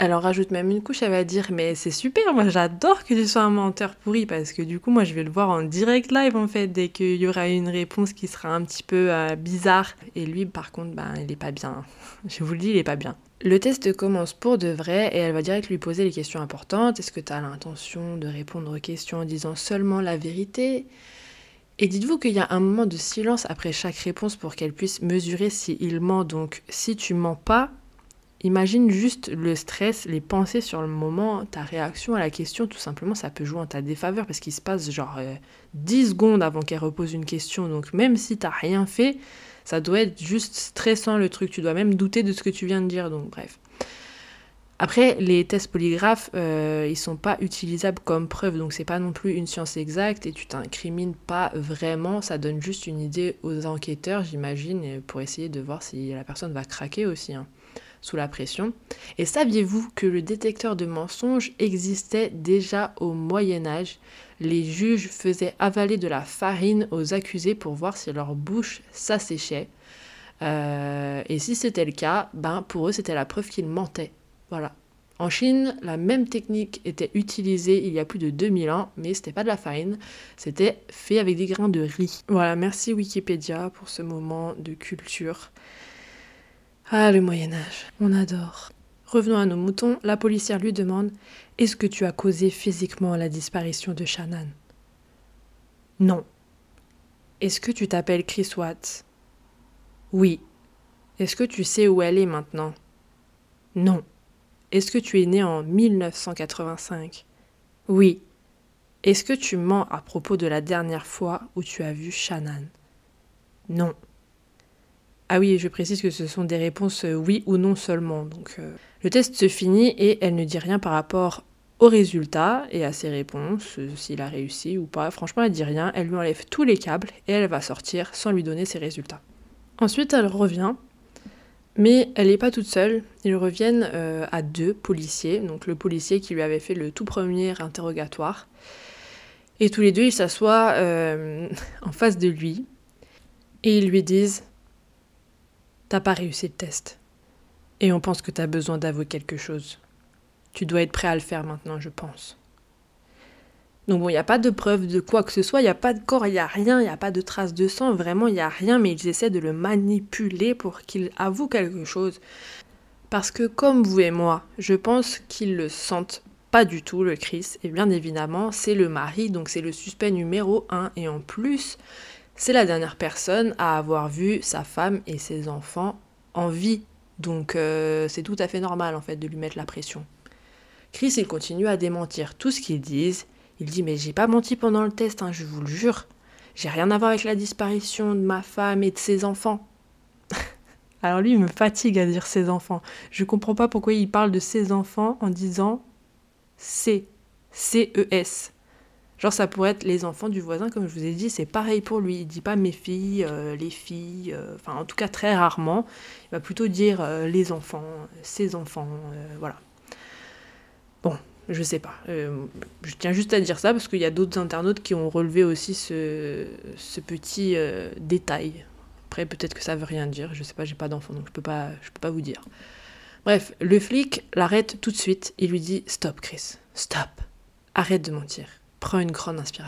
Elle en rajoute même une couche, elle va dire « Mais c'est super, moi j'adore que tu sois un menteur pourri parce que du coup, moi je vais le voir en direct live en fait, dès qu'il y aura une réponse qui sera un petit peu euh, bizarre. » Et lui, par contre, ben, il est pas bien. Je vous le dis, il est pas bien. Le test commence pour de vrai et elle va direct lui poser les questions importantes. Est-ce que tu as l'intention de répondre aux questions en disant seulement la vérité ? Et dites-vous qu'il y a un moment de silence après chaque réponse pour qu'elle puisse mesurer s'il ment. Donc si tu mens pas, imagine juste le stress, les pensées sur le moment, ta réaction à la question, tout simplement, ça peut jouer en ta défaveur parce qu'il se passe genre euh, dix secondes avant qu'elle repose une question. Donc même si t'as rien fait, ça doit être juste stressant le truc. Tu dois même douter de ce que tu viens de dire. Donc bref. Après, les tests polygraphes, euh, ils sont pas utilisables comme preuve. Donc c'est pas non plus une science exacte et tu t'incrimines pas vraiment. Ça donne juste une idée aux enquêteurs, j'imagine, pour essayer de voir si la personne va craquer aussi. Hein. Sous la pression. Et saviez-vous que le détecteur de mensonges existait déjà au Moyen-Âge ? Les juges faisaient avaler de la farine aux accusés pour voir si leur bouche s'asséchait. Euh, et si c'était le cas, ben pour eux c'était la preuve qu'ils mentaient. Voilà. En Chine, la même technique était utilisée il y a plus de deux mille ans, mais c'était pas de la farine, c'était fait avec des grains de riz. Voilà, merci Wikipédia pour ce moment de culture. Ah, le Moyen-Âge, on adore. Revenons à nos moutons, la policière lui demande « Est-ce que tu as causé physiquement la disparition de Shannan ?» « Non. »« Est-ce que tu t'appelles Chris Watts ?» ?»« Oui. »« Est-ce que tu sais où elle est maintenant ?» ?»« Non. »« Est-ce que tu es né en mille neuf cent quatre-vingt-cinq ?» ?»« Oui. »« Est-ce que tu mens à propos de la dernière fois où tu as vu Shannan ?» ?»« Non. » Ah oui, je précise que ce sont des réponses euh, oui ou non seulement. Donc, euh, le test se finit et elle ne dit rien par rapport au résultat et à ses réponses, euh, s'il a réussi ou pas. Franchement, elle dit rien, elle lui enlève tous les câbles et elle va sortir sans lui donner ses résultats. Ensuite, elle revient, mais elle n'est pas toute seule. Ils reviennent euh, à deux policiers, donc le policier qui lui avait fait le tout premier interrogatoire. Et tous les deux, ils s'assoient euh, en face de lui et ils lui disent « T'as pas réussi le test. Et on pense que t'as besoin d'avouer quelque chose. Tu dois être prêt à le faire maintenant, je pense. » Donc bon, il n'y a pas de preuve de quoi que ce soit, il n'y a pas de corps, il n'y a rien, il n'y a pas de traces de sang, vraiment il n'y a rien, mais ils essaient de le manipuler pour qu'il avoue quelque chose. Parce que comme vous et moi, je pense qu'ils le sentent pas du tout, le Chris, et bien évidemment, c'est le mari, donc c'est le suspect numéro un, et en plus, c'est la dernière personne à avoir vu sa femme et ses enfants en vie. Donc euh, c'est tout à fait normal en fait de lui mettre la pression. Chris, il continue à démentir tout ce qu'ils disent. Il dit « Mais j'ai pas menti pendant le test, hein, je vous le jure. J'ai rien à voir avec la disparition de ma femme et de ses enfants. » Alors lui, il me fatigue à dire ses enfants. Je comprends pas pourquoi il parle de ses enfants en disant C, C E S. Genre ça pourrait être les enfants du voisin, comme je vous ai dit, c'est pareil pour lui. Il dit pas mes filles, euh, les filles, euh, enfin en tout cas très rarement. Il va plutôt dire euh, les enfants, ses enfants, euh, voilà. Bon, je sais pas. Euh, je tiens juste à dire ça parce qu'il y a d'autres internautes qui ont relevé aussi ce, ce petit euh, détail. Après peut-être que ça veut rien dire, je sais pas, j'ai pas d'enfant donc je peux pas, je peux pas vous dire. Bref, le flic l'arrête tout de suite, il lui dit « Stop Chris, stop, arrête de mentir. Prends une grande inspiration. »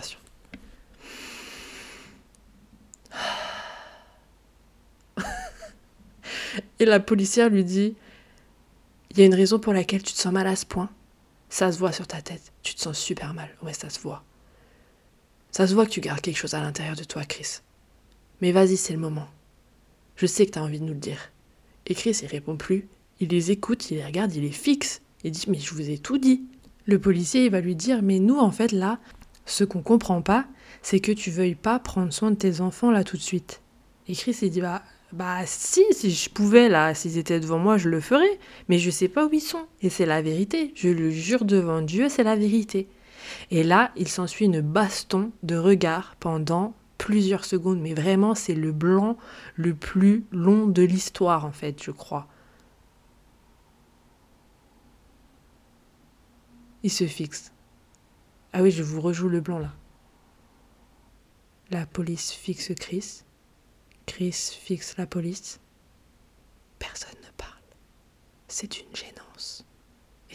Et la policière lui dit « Il y a une raison pour laquelle tu te sens mal à ce point. Ça se voit sur ta tête. Tu te sens super mal. Ouais, ça se voit. Ça se voit que tu gardes quelque chose à l'intérieur de toi, Chris. Mais vas-y, c'est le moment. Je sais que tu as envie de nous le dire. » Et Chris, il répond plus. Il les écoute, il les regarde, il les fixe. Il dit « Mais je vous ai tout dit. » Le policier, il va lui dire « Mais nous, en fait, là, ce qu'on comprend pas, c'est que tu veuilles pas prendre soin de tes enfants, là, tout de suite. » Et Chris, il dit « Bah, bah si, si je pouvais, là, s'ils étaient devant moi, je le ferais. Mais je sais pas où ils sont. Et c'est la vérité. Je le jure devant Dieu, c'est la vérité. » Et là, il s'ensuit une baston de regard pendant plusieurs secondes. Mais vraiment, c'est le blanc le plus long de l'histoire, en fait, je crois. Il se fixe. Ah oui, je vous rejoue le blanc, là. La police fixe Chris. Chris fixe la police. Personne ne parle. C'est une gênance.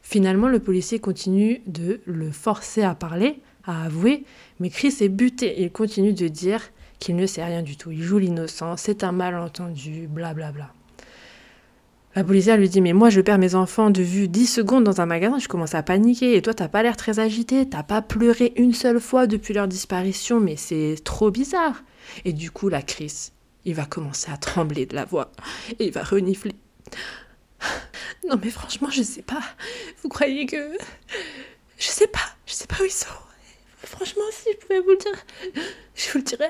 Finalement, le policier continue de le forcer à parler, à avouer, mais Chris est buté. Il continue de dire qu'il ne sait rien du tout. Il joue l'innocent, c'est un malentendu, blablabla. Bla bla. La policière lui dit « Mais moi, je perds mes enfants de vue dix secondes dans un magasin, je commence à paniquer. Et toi, t'as pas l'air très agité, t'as pas pleuré une seule fois depuis leur disparition, mais c'est trop bizarre. » Et du coup, la Chris, il va commencer à trembler de la voix et il va renifler. « Non mais franchement, je sais pas. Vous croyez que... Je sais pas, je sais pas où ils sont. Franchement, si je pouvais vous le dire, je vous le dirais. »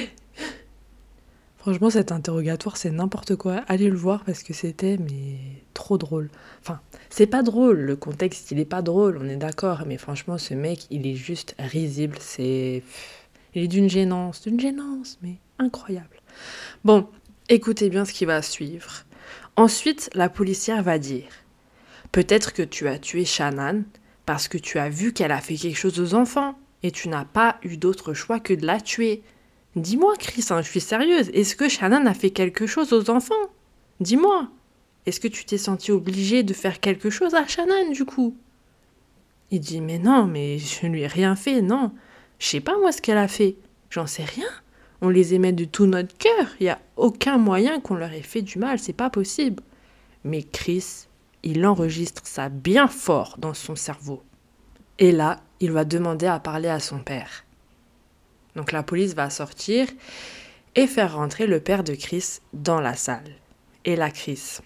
Franchement, cet interrogatoire, c'est n'importe quoi. Allez le voir parce que c'était mais trop drôle. Enfin, c'est pas drôle, le contexte, il est pas drôle, on est d'accord. Mais franchement, ce mec, il est juste risible. C'est... Il est d'une gênance, d'une gênance, mais incroyable. Bon, écoutez bien ce qui va suivre. Ensuite, la policière va dire « Peut-être que tu as tué Shannan parce que tu as vu qu'elle a fait quelque chose aux enfants et tu n'as pas eu d'autre choix que de la tuer. » Dis-moi, Chris, hein, je suis sérieuse. Est-ce que Shannan a fait quelque chose aux enfants ? Dis-moi. Est-ce que tu t'es senti obligée de faire quelque chose à Shannan, du coup ? Il dit, mais non, mais je ne lui ai rien fait, non. Je sais pas, moi, ce qu'elle a fait. J'en sais rien. On les aimait de tout notre cœur. Il n'y a aucun moyen qu'on leur ait fait du mal, c'est pas possible. Mais Chris, il enregistre ça bien fort dans son cerveau. Et là, il va demander à parler à son père. Donc la police va sortir et faire rentrer le père de Chris dans la salle. Et là, Chris,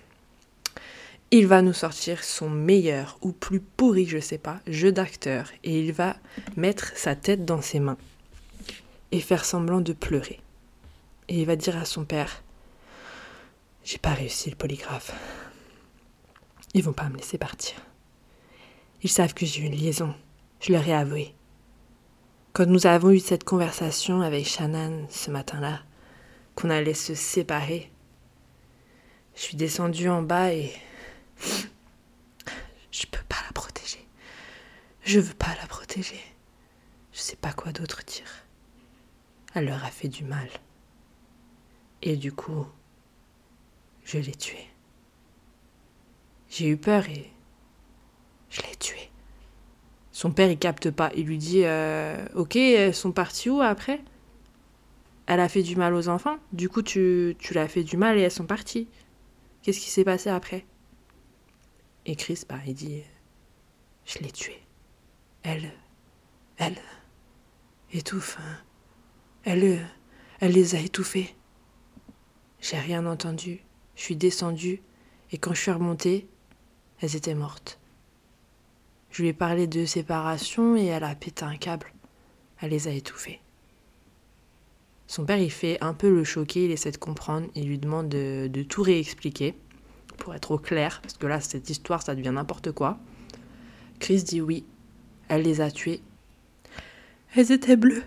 il va nous sortir son meilleur ou plus pourri, je sais pas, jeu d'acteur. Et il va mettre sa tête dans ses mains et faire semblant de pleurer. Et il va dire à son père, « J'ai pas réussi le polygraphe. Ils vont pas me laisser partir. Ils savent que j'ai eu une liaison. Je leur ai avoué. Quand nous avons eu cette conversation avec Shannan ce matin-là, qu'on allait se séparer, je suis descendue en bas et je peux pas la protéger. Je veux pas la protéger. Je sais pas quoi d'autre dire. Elle leur a fait du mal. Et du coup, je l'ai tuée. J'ai eu peur et je l'ai tuée. » Son père, il capte pas. Il lui dit euh, « Ok, elles sont parties où après ? Elle a fait du mal aux enfants. Du coup, tu, tu l'as fait du mal et elles sont parties. Qu'est-ce qui s'est passé après ?» Et Chris, bah, il dit « Je l'ai tuée. Elle, elle étouffe. Elle, elle les a étouffés. J'ai rien entendu. Je suis descendue et quand je suis remontée, elles étaient mortes. Je lui ai parlé de séparation et elle a pété un câble. Elle les a étouffés. » Son père, il fait un peu le choqué, il essaie de comprendre, il lui demande de, de tout réexpliquer, pour être au clair, parce que là, cette histoire, ça devient n'importe quoi. Chris dit oui, elle les a tuées. Elles étaient bleues.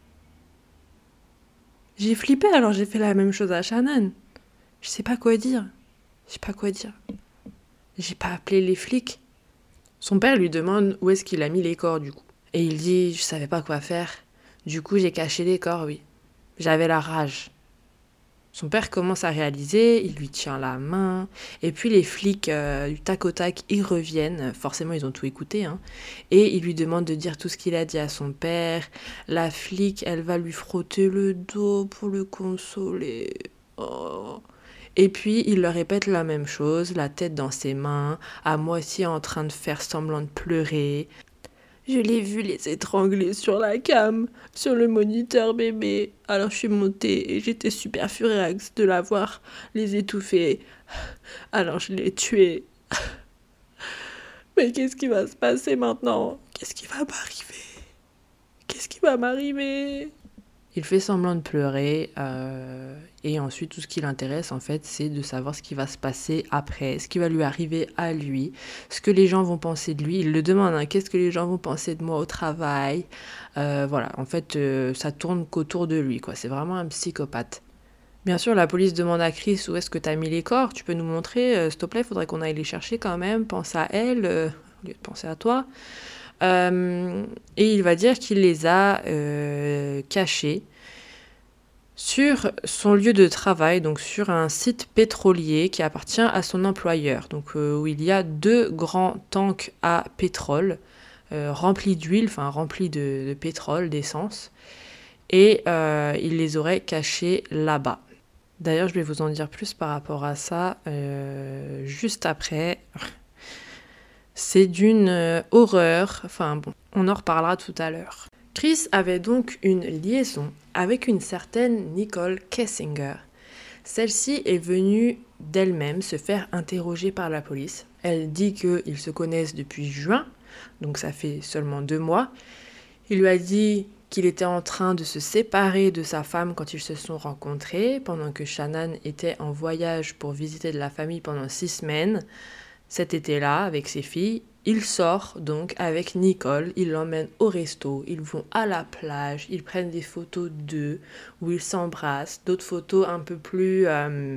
J'ai flippé, alors j'ai fait la même chose à Shannan. Je sais pas quoi dire. Je sais pas quoi dire. J'ai pas appelé les flics. Son père lui demande où est-ce qu'il a mis les corps, du coup. Et il dit, je savais pas quoi faire. Du coup, j'ai caché les corps, oui. J'avais la rage. Son père commence à réaliser, il lui tient la main. Et puis les flics euh, du tac au tac, ils reviennent. Forcément, ils ont tout écouté. Hein. Et il lui demande de dire tout ce qu'il a dit à son père. La flic, elle va lui frotter le dos pour le consoler. Oh. Et puis, il leur répète la même chose, la tête dans ses mains, à moitié en train de faire semblant de pleurer. Je l'ai vu les étrangler sur la cam, sur le moniteur bébé. Alors je suis montée et j'étais super furax de la voir les étouffer. Alors je l'ai tué. Mais qu'est-ce qui va se passer maintenant ? Qu'est-ce qui va m'arriver ? Qu'est-ce qui va m'arriver ? Il fait semblant de pleurer euh, et ensuite tout ce qui l'intéresse en fait c'est de savoir ce qui va se passer après, ce qui va lui arriver à lui, ce que les gens vont penser de lui. Il le demande, hein, qu'est-ce que les gens vont penser de moi au travail. Euh, voilà, en fait euh, ça tourne qu'autour de lui, quoi. C'est vraiment un psychopathe. Bien sûr, la police demande à Chris où est-ce que t'as mis les corps, tu peux nous montrer, euh, s'il te plaît, il faudrait qu'on aille les chercher quand même, pense à elle, euh, au lieu de penser à toi. Euh, et il va dire qu'il les a euh, cachés sur son lieu de travail, donc sur un site pétrolier qui appartient à son employeur, donc euh, où il y a deux grands tanks à pétrole euh, remplis d'huile, enfin remplis de, de pétrole, d'essence, et euh, il les aurait cachés là-bas. D'ailleurs, je vais vous en dire plus par rapport à ça euh, juste après. C'est d'une euh, horreur, enfin bon, on en reparlera tout à l'heure. Chris avait donc une liaison avec une certaine Nicole Kessinger. Celle-ci est venue d'elle-même se faire interroger par la police. Elle dit qu'ils se connaissent depuis juin, donc ça fait seulement deux mois. Il lui a dit qu'il était en train de se séparer de sa femme quand ils se sont rencontrés, pendant que Shannan était en voyage pour visiter de la famille pendant six semaines. Cet été-là, avec ses filles, il sort donc avec Nicole, il l'emmène au resto, ils vont à la plage, ils prennent des photos d'eux, où ils s'embrassent, d'autres photos un peu plus euh,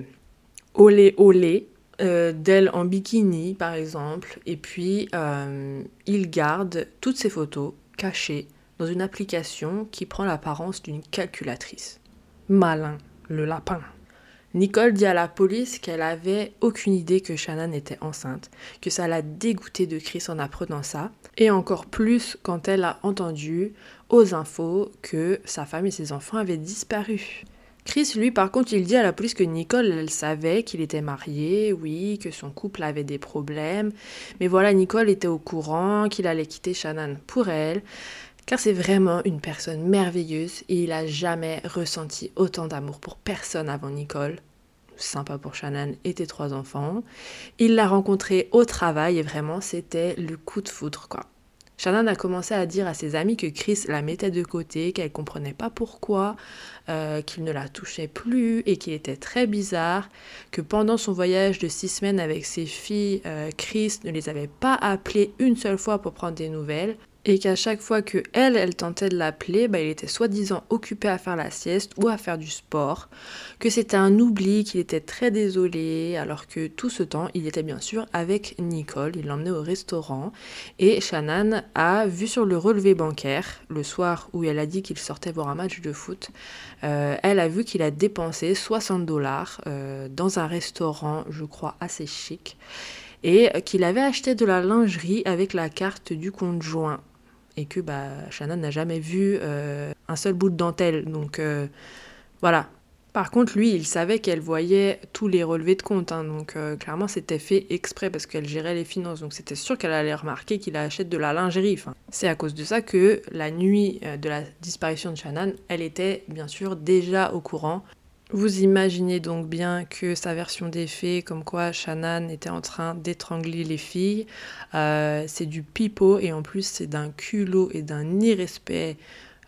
olé olé, euh, d'elle en bikini par exemple, et puis euh, il garde toutes ces photos cachées dans une application qui prend l'apparence d'une calculatrice. Malin, le lapin. Nicole dit à la police qu'elle avait aucune idée que Shannan était enceinte, que ça l'a dégoûtée de Chris en apprenant ça, et encore plus quand elle a entendu aux infos que sa femme et ses enfants avaient disparu. Chris, lui, par contre, il dit à la police que Nicole, elle savait qu'il était marié, oui, que son couple avait des problèmes, mais voilà, Nicole était au courant qu'il allait quitter Shannan pour elle, car c'est vraiment une personne merveilleuse et il a jamais ressenti autant d'amour pour personne avant Nicole. Sympa pour Shannan et tes trois enfants. Il l'a rencontrée au travail et vraiment c'était le coup de foudre quoi. Shannan a commencé à dire à ses amis que Chris la mettait de côté, qu'elle comprenait pas pourquoi, euh, qu'il ne la touchait plus et qu'il était très bizarre, que pendant son voyage de six semaines avec ses filles, euh, Chris ne les avait pas appelées une seule fois pour prendre des nouvelles. Et qu'à chaque fois que elle, elle tentait de l'appeler, bah, il était soi-disant occupé à faire la sieste ou à faire du sport, que c'était un oubli, qu'il était très désolé, alors que tout ce temps, il était bien sûr avec Nicole, il l'emmenait au restaurant, et Shannan a vu sur le relevé bancaire, le soir où elle a dit qu'il sortait voir un match de foot, euh, elle a vu qu'il a dépensé soixante dollars euh, dans un restaurant, je crois, assez chic, et qu'il avait acheté de la lingerie avec la carte du conjoint. Et que bah, Shannan n'a jamais vu euh, un seul bout de dentelle. Donc euh, voilà. Par contre, lui, il savait qu'elle voyait tous les relevés de compte. Hein, donc euh, clairement, c'était fait exprès parce qu'elle gérait les finances. Donc c'était sûr qu'elle allait remarquer qu'il achète de la lingerie. Enfin, c'est à cause de ça que la nuit euh, de la disparition de Shannan, elle était bien sûr déjà au courant. Vous imaginez donc bien que sa version des faits, comme quoi Shannan était en train d'étrangler les filles, euh, c'est du pipeau et en plus c'est d'un culot et d'un irrespect.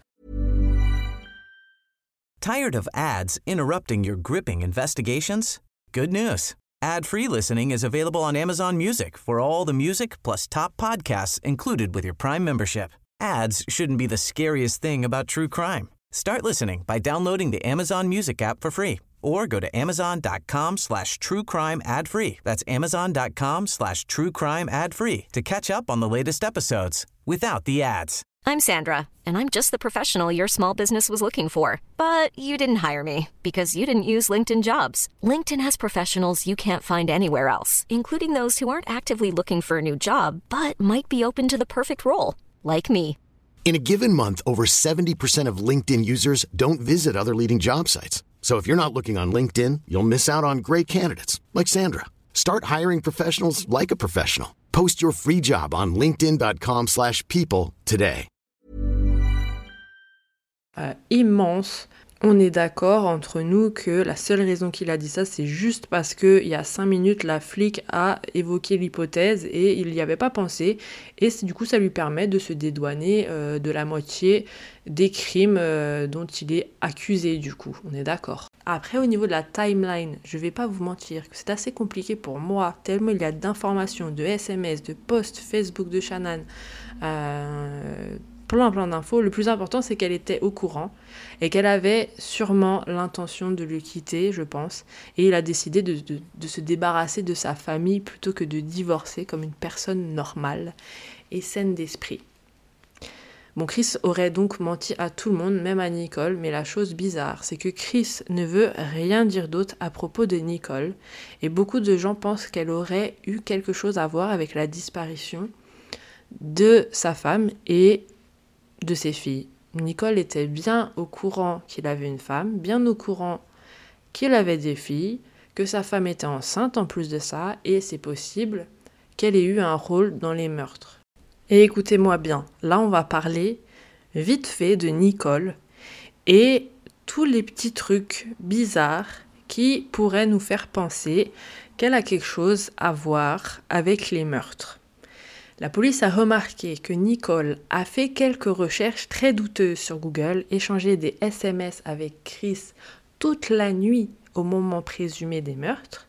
Tired of ads interrupting your gripping investigations? Good news. Ad-free listening is available on Amazon Music for all the music plus top podcasts included with your Prime membership. Ads shouldn't be the scariest thing about true crime. Start listening by downloading the Amazon Music app for free or go to amazon.com slash true crime ad free. That's amazon.com slash true crime ad free to catch up on the latest episodes without the ads. I'm Sandra, and I'm just the professional your small business was looking for. But you didn't hire me because you didn't use LinkedIn Jobs. LinkedIn has professionals you can't find anywhere else, including those who aren't actively looking for a new job, but might be open to the perfect role, like me. In a given month, over seventy percent of LinkedIn users don't visit other leading job sites. So if you're not looking on LinkedIn, you'll miss out on great candidates like Sandra. Start hiring professionals like a professional. Post your free job on linkedin.com slash people today. Euh, immense. On est d'accord entre nous que la seule raison qu'il a dit ça, c'est juste parce qu'il y a cinq minutes, la flic a évoqué l'hypothèse et il n'y avait pas pensé. Et du coup, ça lui permet de se dédouaner euh, de la moitié des crimes euh, dont il est accusé, du coup. On est d'accord. Après, au niveau de la timeline, je vais pas vous mentir que c'est assez compliqué pour moi, tellement il y a d'informations, de S M S, de posts Facebook de Shannan, euh, plein plein d'infos. Le plus important, c'est qu'elle était au courant et qu'elle avait sûrement l'intention de le quitter, je pense. Et il a décidé de, de, de se débarrasser de sa famille plutôt que de divorcer comme une personne normale et saine d'esprit. Bon, Chris aurait donc menti à tout le monde, même à Nicole, mais la chose bizarre, c'est que Chris ne veut rien dire d'autre à propos de Nicole, et beaucoup de gens pensent qu'elle aurait eu quelque chose à voir avec la disparition de sa femme et de ses filles. Nicole était bien au courant qu'il avait une femme, bien au courant qu'il avait des filles, que sa femme était enceinte en plus de ça, et c'est possible qu'elle ait eu un rôle dans les meurtres. Et écoutez-moi bien, là on va parler vite fait de Nicole et tous les petits trucs bizarres qui pourraient nous faire penser qu'elle a quelque chose à voir avec les meurtres. La police a remarqué que Nicole a fait quelques recherches très douteuses sur Google, échangé des S M S avec Chris toute la nuit au moment présumé des meurtres.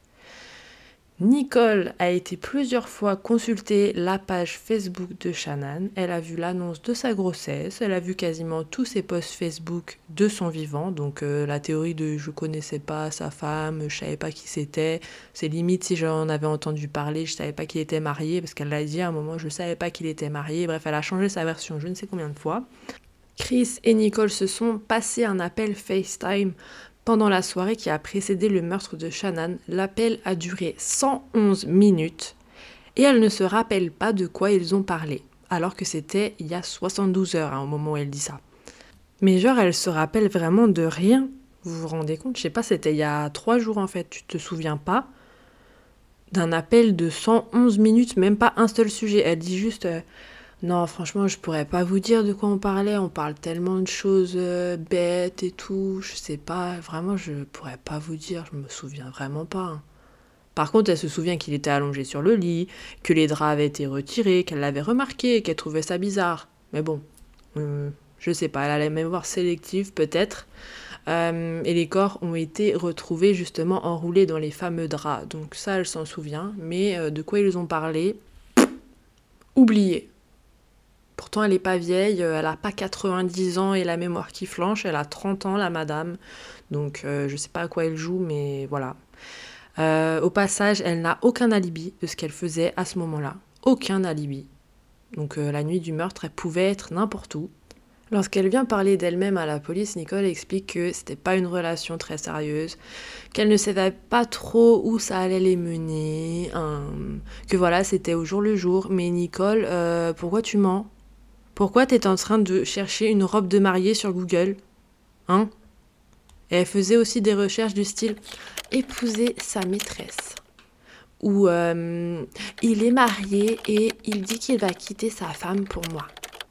Nicole a été plusieurs fois consulter la page Facebook de Shannan. Elle a vu l'annonce de sa grossesse, elle a vu quasiment tous ses posts Facebook de son vivant. Donc euh, la théorie de je connaissais pas sa femme, je savais pas qui c'était, c'est limite si j'en avais entendu parler, je savais pas qu'il était marié, parce qu'elle l'a dit à un moment, je savais pas qu'il était marié. Bref, elle a changé sa version je ne sais combien de fois. Chris et Nicole se sont passés un appel FaceTime pendant la soirée qui a précédé le meurtre de Shannan. L'appel a duré cent onze minutes et elle ne se rappelle pas de quoi ils ont parlé, alors que c'était il y a soixante-douze heures hein, au moment où elle dit ça. Mais genre, elle se rappelle vraiment de rien, vous vous rendez compte? Je sais pas, c'était il y a trois jours en fait, tu te souviens pas d'un appel de cent onze minutes, même pas un seul sujet. Elle dit juste... Euh, Non, franchement, je pourrais pas vous dire de quoi on parlait. On parle tellement de choses euh, bêtes et tout. Je sais pas, vraiment, je pourrais pas vous dire. Je me souviens vraiment pas. Hein. Par contre, elle se souvient qu'il était allongé sur le lit, que les draps avaient été retirés, qu'elle l'avait remarqué, qu'elle trouvait ça bizarre. Mais bon, euh, je sais pas, elle a la mémoire sélective peut-être. Euh, et les corps ont été retrouvés justement enroulés dans les fameux draps. Donc ça, elle s'en souvient. Mais euh, de quoi ils ont parlé, oublié. Pourtant, elle n'est pas vieille, elle n'a pas quatre-vingt-dix ans et la mémoire qui flanche, elle a trente ans, la madame. Donc, euh, je ne sais pas à quoi elle joue, mais voilà. Euh, au passage, elle n'a aucun alibi de ce qu'elle faisait à ce moment-là. Aucun alibi. Donc, euh, la nuit du meurtre, elle pouvait être n'importe où. Lorsqu'elle vient parler d'elle-même à la police, Nicole explique que c'était pas une relation très sérieuse, qu'elle ne savait pas trop où ça allait les mener, hein, que voilà, c'était au jour le jour. Mais Nicole, euh, pourquoi tu mens ? Pourquoi t'es en train de chercher une robe de mariée sur Google ? Hein ? Et elle faisait aussi des recherches du style « épouser sa maîtresse » ou euh, « il est marié et il dit qu'il va quitter sa femme pour moi ».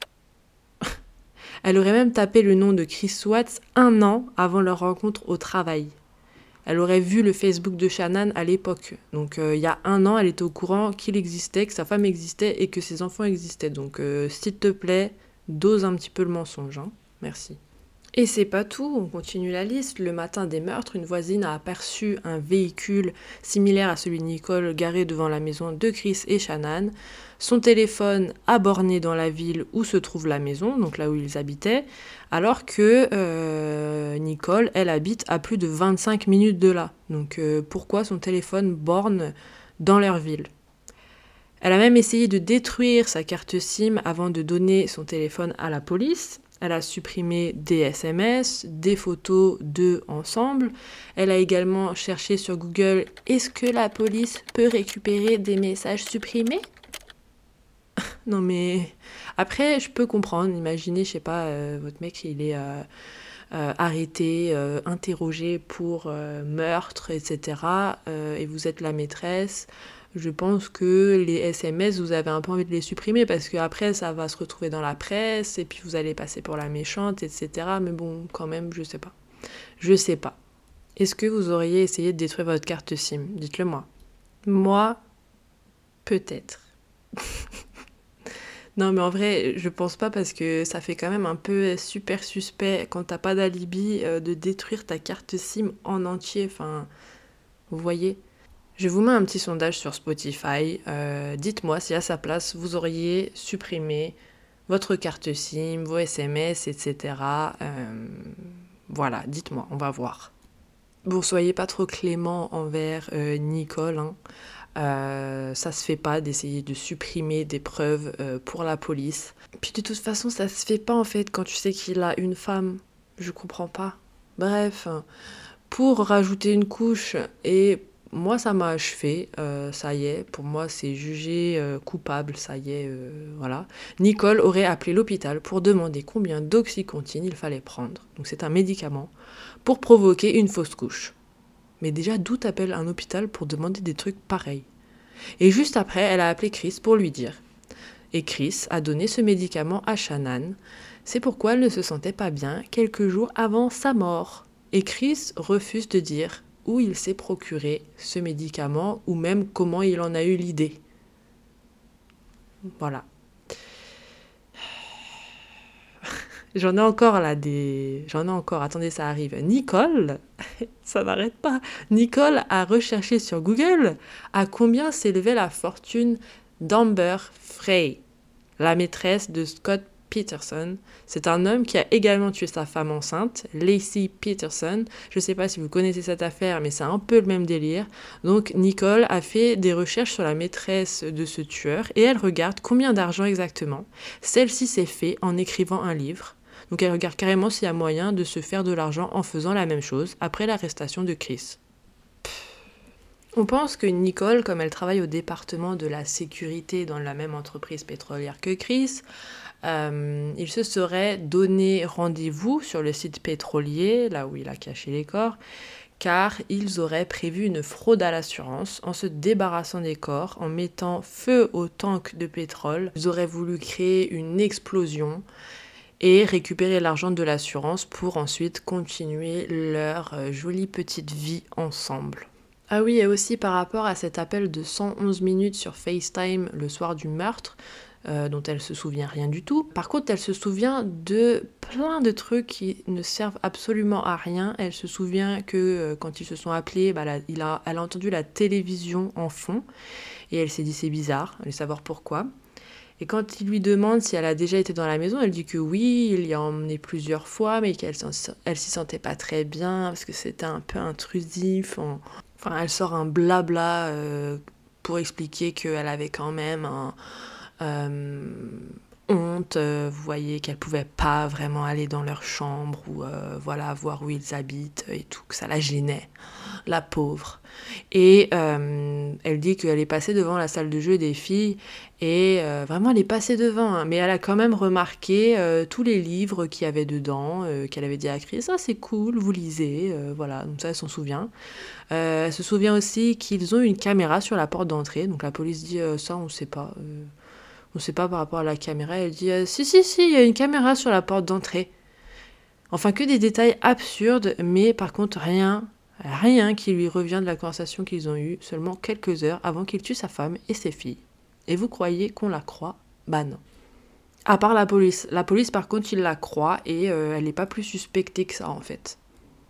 Elle aurait même tapé le nom de Chris Watts un an avant leur rencontre au travail. Elle aurait vu le Facebook de Shannan à l'époque. Donc euh, il y a un an, elle était au courant qu'il existait, que sa femme existait et que ses enfants existaient. Donc euh, s'il te plaît, dose un petit peu le mensonge. Hein. Merci. Et c'est pas tout, on continue la liste. Le matin des meurtres, une voisine a aperçu un véhicule similaire à celui de Nicole garé devant la maison de Chris et Shannan. Son téléphone a borné dans la ville où se trouve la maison, donc là où ils habitaient, alors que euh, Nicole, elle habite à plus de vingt-cinq minutes de là. Donc euh, pourquoi son téléphone borne dans leur ville ? Elle a même essayé de détruire sa carte SIM avant de donner son téléphone à la police. Elle a supprimé des S M S, des photos d'eux ensemble. Elle a également cherché sur Google « Est-ce que la police peut récupérer des messages supprimés ?» Non mais après je peux comprendre, imaginez, je sais pas, euh, votre mec il est euh, euh, arrêté, euh, interrogé pour euh, meurtre, et cetera. Euh, et vous êtes la maîtresse. Je pense que les S M S, vous avez un peu envie de les supprimer parce qu'après ça va se retrouver dans la presse et puis vous allez passer pour la méchante, et cetera. Mais bon, quand même, je sais pas. Je sais pas. Est-ce que vous auriez essayé de détruire votre carte SIM ? Dites-le moi. Moi, peut-être. Non mais en vrai, je pense pas parce que ça fait quand même un peu super suspect quand t'as pas d'alibi euh, de détruire ta carte SIM en entier. Enfin, vous voyez ? Je vous mets un petit sondage sur Spotify. Euh, dites-moi si à sa place, vous auriez supprimé votre carte SIM, vos S M S, et cetera. Euh, voilà, dites-moi, on va voir. Bon, soyez pas trop clément envers euh, Nicole. Hein. Euh, ça se fait pas d'essayer de supprimer des preuves euh, pour la police. Puis de toute façon, ça se fait pas en fait quand tu sais qu'il a une femme. Je comprends pas. Bref, pour rajouter une couche, et moi ça m'a achevé, euh, ça y est, pour moi c'est jugé euh, coupable, ça y est, euh, voilà. Nicole aurait appelé l'hôpital pour demander combien d'oxycontin il fallait prendre, donc c'est un médicament, pour provoquer une fausse couche. Mais déjà, d'où t'appelles un hôpital pour demander des trucs pareils? Et juste après, elle a appelé Chris pour lui dire. Et Chris a donné ce médicament à Shannan. C'est pourquoi elle ne se sentait pas bien quelques jours avant sa mort. Et Chris refuse de dire où il s'est procuré ce médicament ou même comment il en a eu l'idée. Voilà. J'en ai encore là des... J'en ai encore, attendez, ça arrive. Nicole, ça n'arrête pas. Nicole a recherché sur Google à combien s'élevait la fortune d'Amber Frey, la maîtresse de Scott Peterson. C'est un homme qui a également tué sa femme enceinte, Lacey Peterson. Je ne sais pas si vous connaissez cette affaire, mais c'est un peu le même délire. Donc Nicole a fait des recherches sur la maîtresse de ce tueur et elle regarde combien d'argent exactement. Celle-ci s'est fait en écrivant un livre. Donc elle regarde carrément s'il y a moyen de se faire de l'argent en faisant la même chose après l'arrestation de Chris. On pense que Nicole, comme elle travaille au département de la sécurité dans la même entreprise pétrolière que Chris, euh, il se serait donné rendez-vous sur le site pétrolier, là où il a caché les corps, car ils auraient prévu une fraude à l'assurance en se débarrassant des corps, en mettant feu au tank de pétrole. Ils auraient voulu créer une explosion et récupérer l'argent de l'assurance pour ensuite continuer leur euh, jolie petite vie ensemble. Ah oui, et aussi par rapport à cet appel de cent onze minutes sur FaceTime le soir du meurtre, euh, dont elle se souvient rien du tout. Par contre, elle se souvient de plein de trucs qui ne servent absolument à rien. Elle se souvient que euh, quand ils se sont appelés, bah, la, il a, elle a entendu la télévision en fond, et elle s'est dit c'est bizarre, elle veut savoir pourquoi. Et quand il lui demande si elle a déjà été dans la maison, elle dit que oui, il y a emmené plusieurs fois, mais qu'elle elle s'y sentait pas très bien, parce que c'était un peu intrusif. En... Enfin, elle sort un blabla euh, pour expliquer qu'elle avait quand même un, euh, honte. Euh, vous voyez qu'elle pouvait pas vraiment aller dans leur chambre ou euh, voilà, voir où ils habitent et tout, que ça la gênait, la pauvre. Et euh, elle dit qu'elle est passée devant la salle de jeu des filles et euh, vraiment elle est passée devant, hein, mais elle a quand même remarqué euh, tous les livres qu'il y avait dedans, euh, qu'elle avait dit à Chris, ça c'est cool, vous lisez, euh, voilà, donc ça elle s'en souvient. Euh, elle se souvient aussi qu'ils ont une caméra sur la porte d'entrée, donc la police dit euh, ça on sait pas, euh, on sait pas par rapport à la caméra, elle dit euh, si si si, il y a une caméra sur la porte d'entrée. Enfin que des détails absurdes, mais par contre rien, rien qui lui revient de la conversation qu'ils ont eue seulement quelques heures avant qu'il tue sa femme et ses filles. Et vous croyez qu'on la croit? Bah non. À part la police. La police, par contre, il la croit et euh, elle n'est pas plus suspectée que ça, en fait.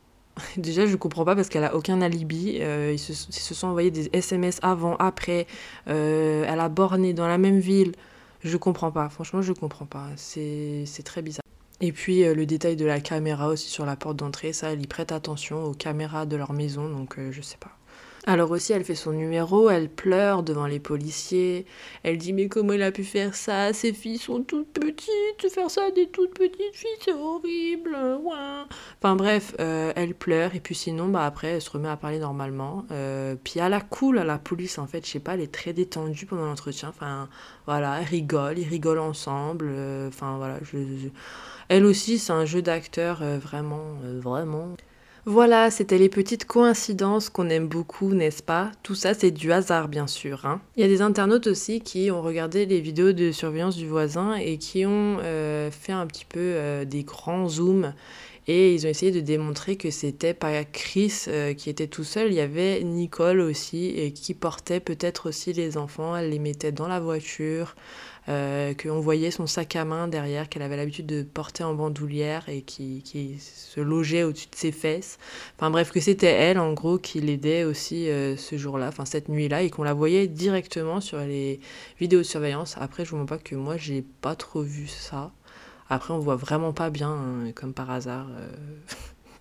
Déjà, je comprends pas parce qu'elle a aucun alibi. Euh, ils, se, ils se sont envoyés des S M S avant, après. Euh, elle a borné dans la même ville. Je comprends pas. Franchement, je comprends pas. C'est, c'est très bizarre. Et puis, euh, le détail de la caméra aussi sur la porte d'entrée, ça, elle y prête attention aux caméras de leur maison, donc euh, je sais pas. Alors aussi, elle fait son numéro, elle pleure devant les policiers, elle dit « Mais comment il a pu faire ça? Ces filles sont toutes petites, faire ça à des toutes petites filles, c'est horrible, ouais. » Enfin bref, euh, elle pleure, et puis sinon, bah après, elle se remet à parler normalement. Euh, puis à la cool, à la police, en fait, je sais pas, elle est très détendue pendant l'entretien, enfin voilà, elle rigole, ils rigolent ensemble, euh, enfin voilà, je, je... elle aussi, c'est un jeu d'acteur, euh, vraiment, euh, vraiment... Voilà, c'était les petites coïncidences qu'on aime beaucoup, n'est-ce pas? Tout ça, c'est du hasard, bien sûr. Hein. Il y a des internautes aussi qui ont regardé les vidéos de surveillance du voisin et qui ont euh, fait un petit peu euh, des grands zooms et ils ont essayé de démontrer que c'était pas Chris euh, qui était tout seul, il y avait Nicole aussi et qui portait peut-être aussi les enfants, elle les mettait dans la voiture. Euh, qu'on voyait son sac à main derrière, qu'elle avait l'habitude de porter en bandoulière et qui, qui se logeait au-dessus de ses fesses. Enfin bref, que c'était elle, en gros, qui l'aidait aussi euh, ce jour-là, enfin cette nuit-là, et qu'on la voyait directement sur les vidéos de surveillance. Après, je vous montre pas que moi, j'ai pas trop vu ça. Après, on voit vraiment pas bien, hein, comme par hasard. Euh...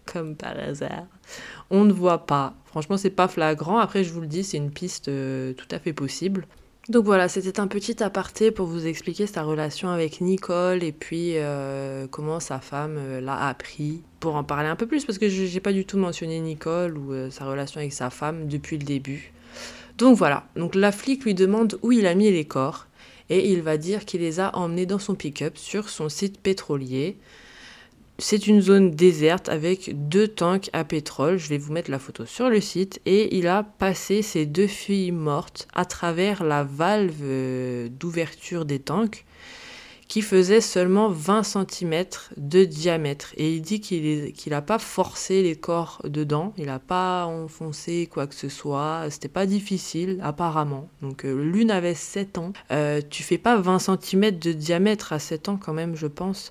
comme par hasard. On ne voit pas. Franchement, c'est pas flagrant. Après, je vous le dis, c'est une piste euh, tout à fait possible. Donc voilà, c'était un petit aparté pour vous expliquer sa relation avec Nicole et puis euh, comment sa femme euh, l'a appris. Pour en parler un peu plus, parce que je n'ai pas du tout mentionné Nicole ou euh, sa relation avec sa femme depuis le début. Donc voilà, donc la flic lui demande où il a mis les corps et il va dire qu'il les a emmenés dans son pick-up sur son site pétrolier. C'est une zone déserte avec deux tanks à pétrole. Je vais vous mettre la photo sur le site. Et il a passé ses deux filles mortes à travers la valve d'ouverture des tanks qui faisait seulement vingt centimètres de diamètre. Et il dit qu'il qu'il n'a pas forcé les corps dedans. Il n'a pas enfoncé quoi que ce soit. C'était pas difficile, apparemment. Donc euh, l'une avait sept ans. Euh, tu fais pas vingt centimètres de diamètre à sept ans quand même, je pense.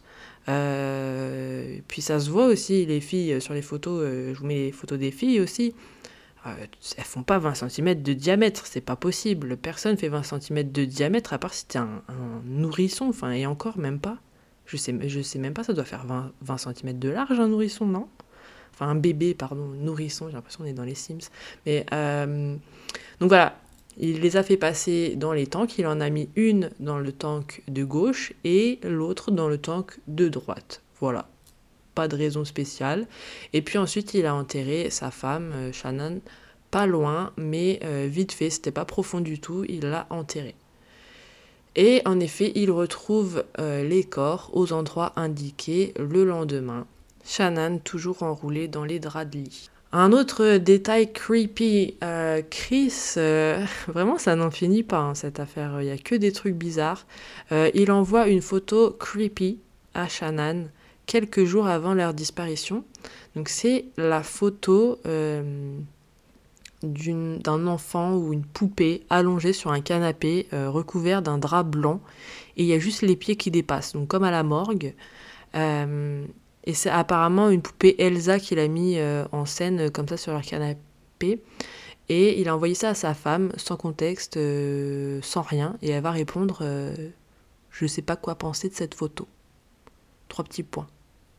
Euh, puis ça se voit aussi, les filles sur les photos, euh, je vous mets les photos des filles aussi, euh, elles font pas vingt centimètres de diamètre, c'est pas possible, personne fait vingt centimètres de diamètre à part si t'es un, un nourrisson, enfin et encore même pas, je sais, je sais même pas, ça doit faire vingt, vingt centimètres de large un nourrisson, non? Enfin un bébé, pardon, nourrisson, j'ai l'impression qu'on est dans les Sims, mais euh, donc voilà. Il les a fait passer dans les tanks, il en a mis une dans le tank de gauche et l'autre dans le tank de droite. Voilà, pas de raison spéciale. Et puis ensuite, il a enterré sa femme, euh, Shannon, pas loin, mais euh, vite fait, c'était pas profond du tout, il l'a enterrée. Et en effet, il retrouve euh, les corps aux endroits indiqués le lendemain. Shannon toujours enroulée dans les draps de lit. Un autre détail creepy, euh, Chris, euh, vraiment ça n'en finit pas hein, cette affaire, il n'y a que des trucs bizarres. Euh, il envoie une photo creepy à Shannon quelques jours avant leur disparition. Donc c'est la photo euh, d'une, d'un enfant ou une poupée allongée sur un canapé euh, recouvert d'un drap blanc et il y a juste les pieds qui dépassent, donc comme à la morgue. Euh, Et c'est apparemment une poupée Elsa qu'il a mis euh, en scène euh, comme ça sur leur canapé. Et il a envoyé ça à sa femme, sans contexte, euh, sans rien. Et elle va répondre euh, « Je ne sais pas quoi penser de cette photo ». Trois petits points.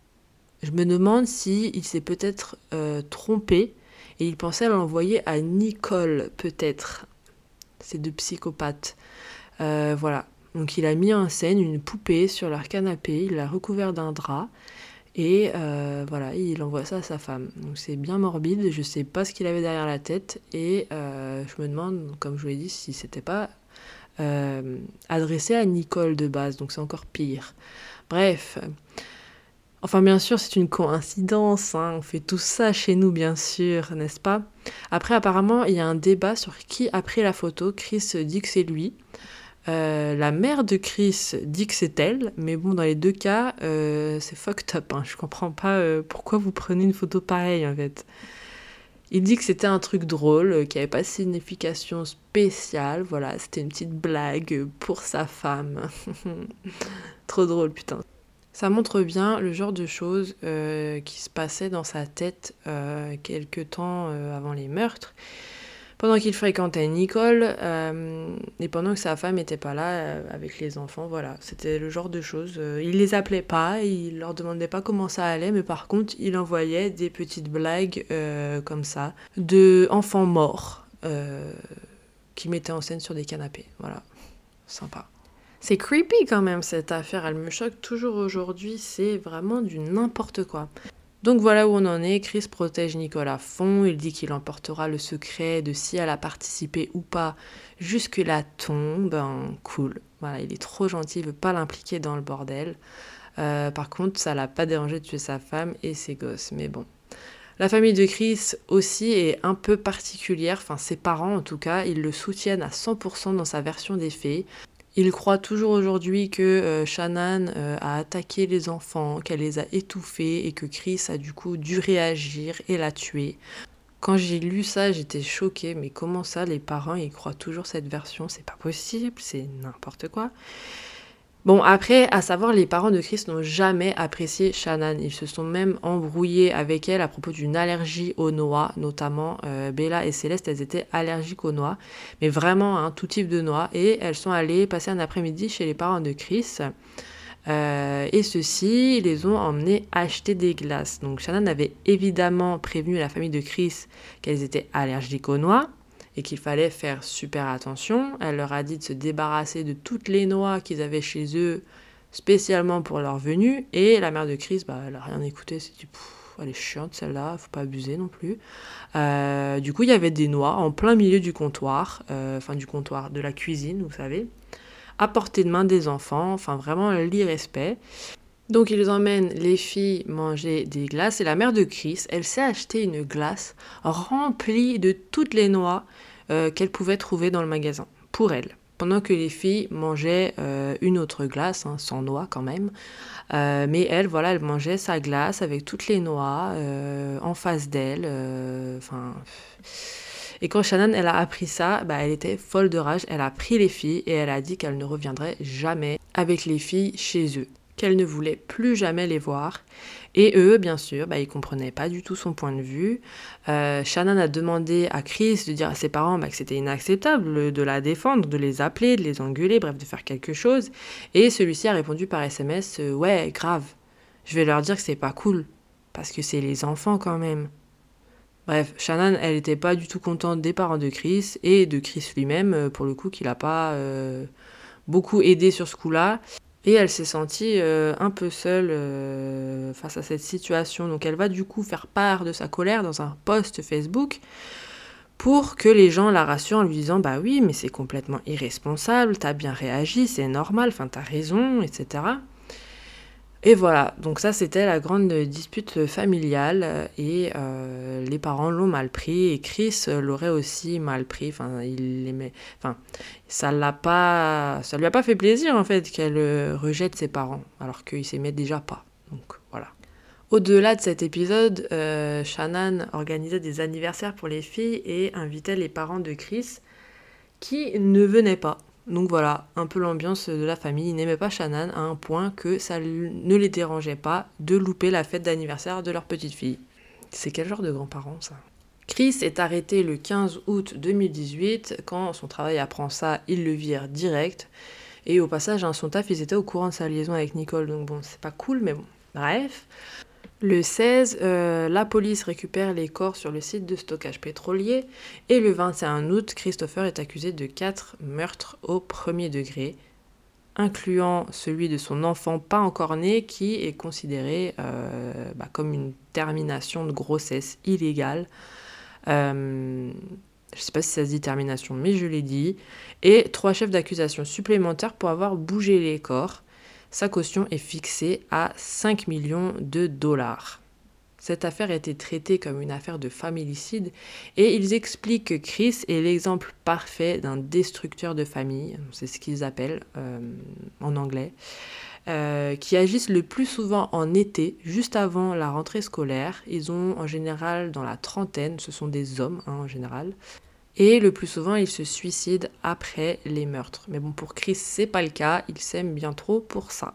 Je me demande s'il s'est peut-être euh, trompé et il pensait l'envoyer à Nicole, peut-être. C'est de psychopathe. Euh, voilà. Donc il a mis en scène une poupée sur leur canapé, il l'a recouvert d'un drap. Et euh, voilà, il envoie ça à sa femme. Donc c'est bien morbide, je sais pas ce qu'il avait derrière la tête. Et euh, je me demande, comme je vous l'ai dit, si c'était pas euh, adressé à Nicole de base. Donc c'est encore pire. Bref. Enfin bien sûr, c'est une coïncidence. Hein. On fait tout ça chez nous, bien sûr, n'est-ce pas? Après, apparemment, il y a un débat sur qui a pris la photo. Chris dit que c'est lui. Euh, la mère de Chris dit que c'est elle, mais bon, dans les deux cas, euh, c'est fucked up. Hein. Je comprends pas euh, pourquoi vous prenez une photo pareille, en fait. Il dit que c'était un truc drôle, euh, qui avait pas de signification spéciale. Voilà, c'était une petite blague pour sa femme. Trop drôle, putain. Ça montre bien le genre de choses euh, qui se passaient dans sa tête euh, quelques temps euh, avant les meurtres. Pendant qu'il fréquentait Nicole, euh, et pendant que sa femme n'était pas là euh, avec les enfants, voilà, c'était le genre de choses. Euh, il les appelait pas, il leur demandait pas comment ça allait, mais par contre, il envoyait des petites blagues euh, comme ça, de enfants morts, euh, qui mettaient en scène sur des canapés. Voilà, sympa. C'est creepy quand même cette affaire, elle me choque toujours aujourd'hui, c'est vraiment du n'importe quoi. Donc voilà où on en est, Chris protège Nicole à fond, il dit qu'il emportera le secret de si elle a participé ou pas jusque la tombe, ben cool, voilà, il est trop gentil, il veut pas l'impliquer dans le bordel. Euh, par contre, ça l'a pas dérangé de tuer sa femme et ses gosses, mais bon. La famille de Chris aussi est un peu particulière, enfin ses parents en tout cas, ils le soutiennent à cent pour cent dans sa version des faits. Il croit toujours aujourd'hui que euh, Shannon euh, a attaqué les enfants, qu'elle les a étouffés et que Chris a du coup dû réagir et la tuer. Quand j'ai lu ça, j'étais choquée, mais comment ça, les parents, ils croient toujours cette version? C'est pas possible, c'est n'importe quoi. Bon, après, à savoir, les parents de Chris n'ont jamais apprécié Shannon. Ils se sont même embrouillés avec elle à propos d'une allergie aux noix, notamment euh, Bella et Céleste, elles étaient allergiques aux noix, mais vraiment, hein, tout type de noix. Et elles sont allées passer un après-midi chez les parents de Chris. Euh, et ceux-ci les ont emmenés acheter des glaces. Donc Shannon avait évidemment prévenu la famille de Chris qu'elles étaient allergiques aux noix et qu'il fallait faire super attention. Elle leur a dit de se débarrasser de toutes les noix qu'ils avaient chez eux, spécialement pour leur venue. Et la mère de Chris, bah, elle n'a rien écouté, elle s'est dit « elle est chiante celle-là, faut pas abuser non plus ». Euh, du coup, il y avait des noix en plein milieu du comptoir, euh, enfin du comptoir, de la cuisine, vous savez, à portée de main des enfants, enfin vraiment l'irrespect. Donc ils emmènent les filles manger des glaces et la mère de Chris, elle s'est acheté une glace remplie de toutes les noix euh, qu'elle pouvait trouver dans le magasin, pour elle. Pendant que les filles mangeaient euh, une autre glace, hein, sans noix quand même. Euh, mais elle, voilà, elle mangeait sa glace avec toutes les noix euh, en face d'elle. Enfin... Euh, Et quand Shannon, elle a appris ça, bah, elle était folle de rage. Elle a pris les filles et elle a dit qu'elle ne reviendrait jamais avec les filles chez eux, qu'elle ne voulait plus jamais les voir. Et eux, bien sûr, bah, ils ne comprenaient pas du tout son point de vue. Euh, Shannon a demandé à Chris de dire à ses parents bah, que c'était inacceptable de la défendre, de les appeler, de les engueuler, bref, de faire quelque chose. Et celui-ci a répondu par S M S euh, « Ouais, grave, je vais leur dire que c'est pas cool, parce que c'est les enfants quand même. » Bref, Shannon, elle n'était pas du tout contente des parents de Chris et de Chris lui-même, pour le coup, qu'il n'a pas euh, beaucoup aidé sur ce coup-là. Et elle s'est sentie euh, un peu seule euh, face à cette situation. Donc elle va du coup faire part de sa colère dans un post Facebook pour que les gens la rassurent en lui disant « Bah oui, mais c'est complètement irresponsable, t'as bien réagi, c'est normal, enfin t'as raison, et cetera » Et voilà, donc ça c'était la grande dispute familiale et euh, les parents l'ont mal pris et Chris l'aurait aussi mal pris. Enfin, il aimait, enfin, ça l'a pas, ça lui a pas fait plaisir en fait qu'elle rejette ses parents alors qu'ils s'aimaient déjà pas. Donc voilà. Au-delà de cet épisode, euh, Shannon organisait des anniversaires pour les filles et invitait les parents de Chris qui ne venaient pas. Donc voilà, un peu l'ambiance de la famille. Ils n'aimaient pas Shannon à un point que ça ne les dérangeait pas de louper la fête d'anniversaire de leur petite fille. C'est quel genre de grands-parents, ça ? Chris est arrêté le quinze août deux mille dix-huit. Quand son travail apprend ça, il le vire direct. Et au passage, hein, son taf, ils étaient au courant de sa liaison avec Nicole. Donc bon, c'est pas cool, mais bon. Bref. Le seize, euh, la police récupère les corps sur le site de stockage pétrolier et le vingt et un août, Christopher est accusé de quatre meurtres au premier degré, incluant celui de son enfant pas encore né qui est considéré euh, bah, comme une termination de grossesse illégale. Euh, je ne sais pas si ça se dit termination, mais je l'ai dit. Et trois chefs d'accusation supplémentaires pour avoir bougé les corps. Sa caution est fixée à cinq millions de dollars. Cette affaire a été traitée comme une affaire de familicide et ils expliquent que Chris est l'exemple parfait d'un destructeur de famille, c'est ce qu'ils appellent euh, en anglais, euh, qui agissent le plus souvent en été, juste avant la rentrée scolaire. Ils ont en général dans la trentaine, ce sont des hommes hein, en général. Et le plus souvent, ils se suicident après les meurtres. Mais bon, pour Chris, c'est pas le cas. Il s'aime bien trop pour ça.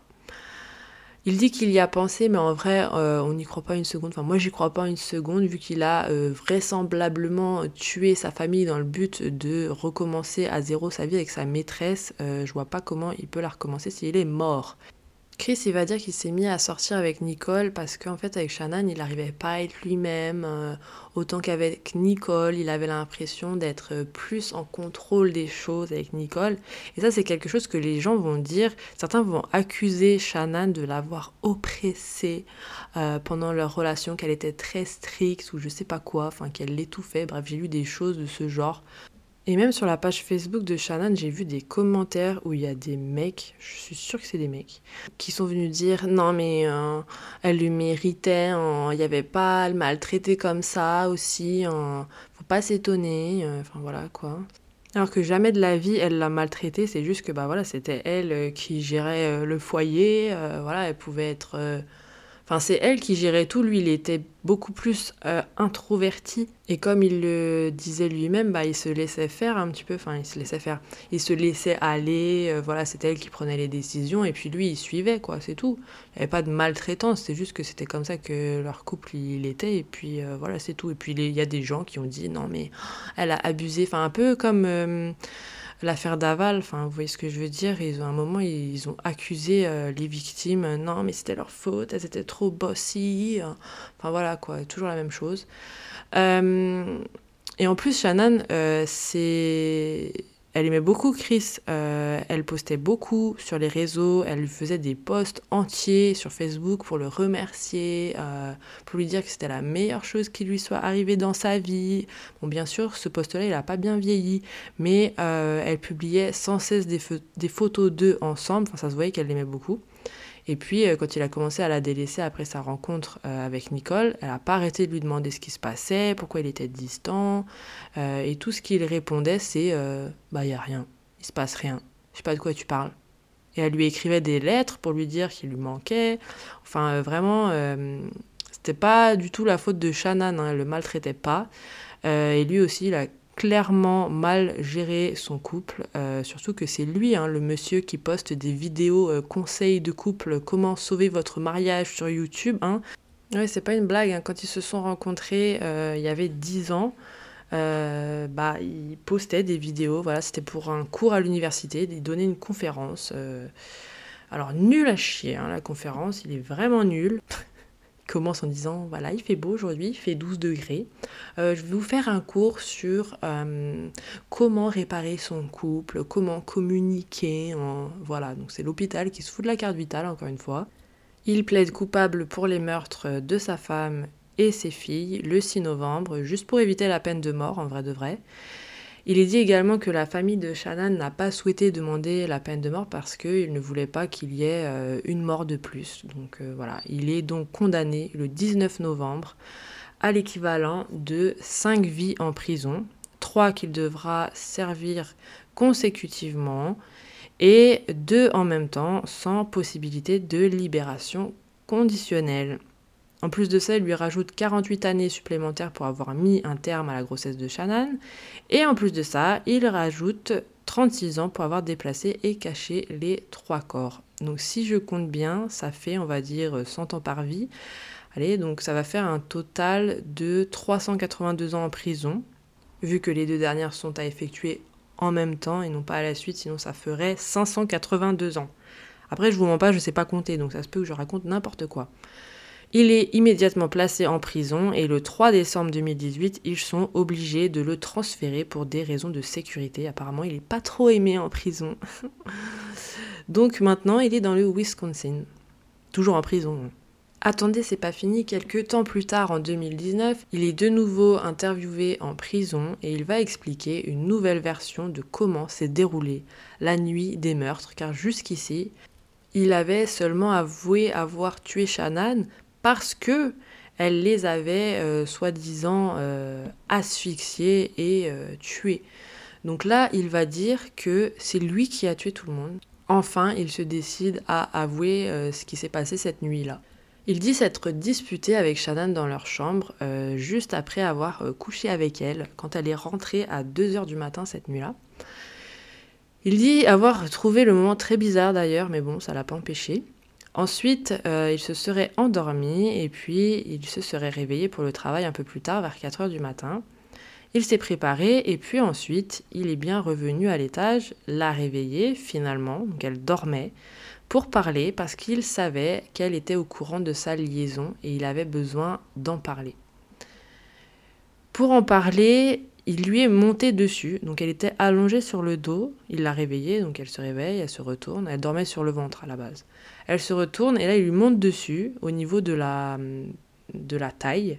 Il dit qu'il y a pensé, mais en vrai, euh, on n'y croit pas une seconde. Enfin, moi, j'y crois pas une seconde, vu qu'il a euh, vraisemblablement tué sa famille dans le but de recommencer à zéro sa vie avec sa maîtresse. Euh, je vois pas comment il peut la recommencer s'il est mort. Chris, il va dire qu'il s'est mis à sortir avec Nicole parce qu'en fait, avec Shannon, il n'arrivait pas à être lui-même. Euh, autant qu'avec Nicole, il avait l'impression d'être plus en contrôle des choses avec Nicole. Et ça, c'est quelque chose que les gens vont dire. Certains vont accuser Shannon de l'avoir oppressée euh, pendant leur relation, qu'elle était très stricte ou je sais pas quoi, enfin qu'elle l'étouffait. Bref, j'ai lu des choses de ce genre. Et même sur la page Facebook de Shannon, j'ai vu des commentaires où il y a des mecs, je suis sûre que c'est des mecs, qui sont venus dire « Non mais euh, elle le méritait, il n'y avait pas à le maltraiter comme ça aussi, euh, faut pas s'étonner, euh, enfin voilà quoi. » Alors que jamais de la vie elle l'a maltraité, c'est juste que bah voilà, c'était elle euh, qui gérait euh, le foyer, euh, voilà, elle pouvait être... Euh, Enfin, c'est elle qui gérait tout, lui il était beaucoup plus euh, introverti et comme il le disait lui-même, bah, il se laissait faire un petit peu, enfin il se laissait faire, il se laissait aller, euh, voilà, c'était elle qui prenait les décisions et puis lui il suivait quoi, c'est tout. Il n'y avait pas de maltraitance, c'est juste que c'était comme ça que leur couple il était et puis euh, voilà c'est tout. Et puis il y a des gens qui ont dit non mais elle a abusé, enfin un peu comme... Euh, l'affaire Daval, enfin, vous voyez ce que je veux dire, ils ont, à un moment, ils ont accusé euh, les victimes, euh, non, mais c'était leur faute, elles étaient trop bossy, euh, enfin voilà, quoi, toujours la même chose. Euh, et en plus, Shannon, euh, c'est... elle aimait beaucoup Chris, euh, elle postait beaucoup sur les réseaux, elle lui faisait des posts entiers sur Facebook pour le remercier, euh, pour lui dire que c'était la meilleure chose qui lui soit arrivée dans sa vie. Bon, bien sûr, ce post-là, il n'a pas bien vieilli, mais euh, elle publiait sans cesse des, f- des photos d'eux ensemble, enfin, ça se voyait qu'elle l'aimait beaucoup. Et puis, euh, quand il a commencé à la délaisser après sa rencontre euh, avec Nicole, elle n'a pas arrêté de lui demander ce qui se passait, pourquoi il était distant. Euh, et tout ce qu'il répondait, c'est euh, « bah, il n'y a rien, il se passe rien, je sais pas de quoi tu parles ». Et elle lui écrivait des lettres pour lui dire qu'il lui manquait. Enfin, euh, vraiment, euh, c'était pas du tout la faute de Shannon, hein, elle le maltraitait pas. Euh, et lui aussi, il a clairement mal géré son couple, euh, surtout que c'est lui, hein, le monsieur qui poste des vidéos euh, conseils de couple, comment sauver votre mariage sur YouTube. Hein. Ouais, c'est pas une blague, hein. Quand ils se sont rencontrés euh, il y avait dix ans, euh, bah, il postait des vidéos, voilà, c'était pour un cours à l'université, il donnait une conférence. Euh... Alors, nul à chier, hein, la conférence, il est vraiment nul. Il commence en disant, voilà, il fait beau aujourd'hui, il fait douze degrés. Euh, je vais vous faire un cours sur euh, comment réparer son couple, comment communiquer. En... Voilà, donc c'est l'hôpital qui se fout de la carte vitale, encore une fois. Il plaide coupable pour les meurtres de sa femme et ses filles le six novembre, juste pour éviter la peine de mort, en vrai de vrai. Il est dit également que la famille de Shannon n'a pas souhaité demander la peine de mort parce qu'il ne voulait pas qu'il y ait euh, une mort de plus. Donc euh, voilà, il est donc condamné le dix-neuf novembre à l'équivalent de cinq vies en prison, trois qu'il devra servir consécutivement et deux en même temps sans possibilité de libération conditionnelle. En plus de ça, il lui rajoute quarante-huit années supplémentaires pour avoir mis un terme à la grossesse de Shannon. Et en plus de ça, il rajoute trente-six ans pour avoir déplacé et caché les trois corps. Donc si je compte bien, ça fait, on va dire, cent ans par vie. Allez, donc ça va faire un total de trois cent quatre-vingt-deux ans en prison, vu que les deux dernières sont à effectuer en même temps et non pas à la suite, sinon ça ferait cinq cent quatre-vingt-deux ans. Après, je vous mens pas, je sais pas compter, donc ça se peut que je raconte n'importe quoi. Il est immédiatement placé en prison et le trois décembre deux mille dix-huit, ils sont obligés de le transférer pour des raisons de sécurité. Apparemment, il n'est pas trop aimé en prison. Donc maintenant, il est dans le Wisconsin. Toujours en prison. Attendez, c'est pas fini. Quelques temps plus tard, en deux mille dix-neuf, il est de nouveau interviewé en prison et il va expliquer une nouvelle version de comment s'est déroulée la nuit des meurtres. Car jusqu'ici, il avait seulement avoué avoir tué Shannon parce que elle les avait euh, soi-disant euh, asphyxiés et euh, tués. Donc là, il va dire que c'est lui qui a tué tout le monde. Enfin, il se décide à avouer euh, ce qui s'est passé cette nuit-là. Il dit s'être disputé avec Shannon dans leur chambre euh, juste après avoir euh, couché avec elle quand elle est rentrée à deux heures du matin cette nuit-là. Il dit avoir trouvé le moment très bizarre d'ailleurs, mais bon, ça l'a pas empêché. Ensuite, euh, il se serait endormi et puis il se serait réveillé pour le travail un peu plus tard, vers quatre heures du matin. Il s'est préparé et puis ensuite, il est bien revenu à l'étage, l'a réveillée finalement, donc elle dormait, pour parler parce qu'il savait qu'elle était au courant de sa liaison et il avait besoin d'en parler. Pour en parler, il lui est monté dessus, donc elle était allongée sur le dos, il l'a réveillée, donc elle se réveille, elle se retourne, elle dormait sur le ventre à la base. Elle se retourne et là il lui monte dessus, au niveau de la, de la taille,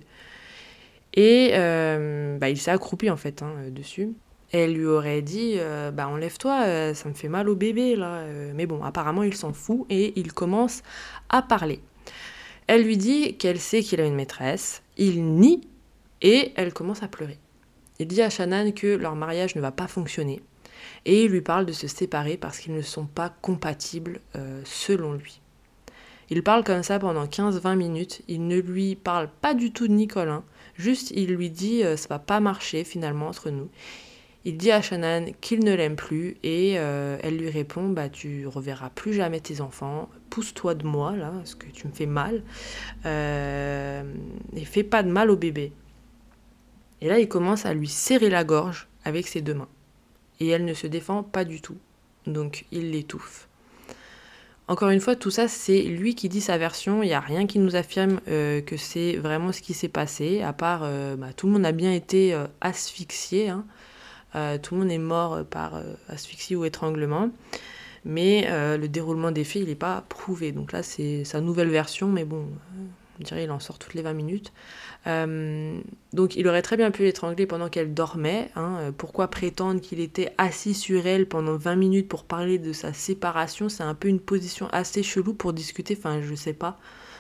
et euh, bah, il s'est accroupi en fait, hein, dessus. Et elle lui aurait dit euh, bah enlève-toi, euh, ça me fait mal au bébé là. Mais bon, apparemment il s'en fout et il commence à parler. Elle lui dit qu'elle sait qu'il a une maîtresse, il nie et elle commence à pleurer. Il dit à Shannon que leur mariage ne va pas fonctionner et il lui parle de se séparer parce qu'ils ne sont pas compatibles euh, selon lui. Il parle comme ça pendant quinze à vingt minutes, il ne lui parle pas du tout de Nicole, hein. Juste il lui dit euh, ça va pas marcher finalement entre nous. Il dit à Shannon qu'il ne l'aime plus et euh, elle lui répond bah tu reverras plus jamais tes enfants, pousse-toi de moi là parce que tu me fais mal euh, et fais pas de mal au bébé. Et là il commence à lui serrer la gorge avec ses deux mains. Et elle ne se défend pas du tout. Donc il l'étouffe. Encore une fois, tout ça, c'est lui qui dit sa version. Il n'y a rien qui nous affirme euh, que c'est vraiment ce qui s'est passé, à part euh, bah, tout le monde a bien été euh, asphyxié. Hein. Euh, tout le monde est mort par euh, asphyxie ou étranglement. Mais euh, le déroulement des faits, il n'est pas prouvé. Donc là, c'est sa nouvelle version, mais bon, on dirait qu'il en sort toutes les vingt minutes. Euh, donc il aurait très bien pu l'étrangler pendant qu'elle dormait. Hein. Pourquoi prétendre qu'il était assis sur elle pendant vingt minutes pour parler de sa séparation? C'est un peu une position assez chelou pour discuter, enfin je sais pas.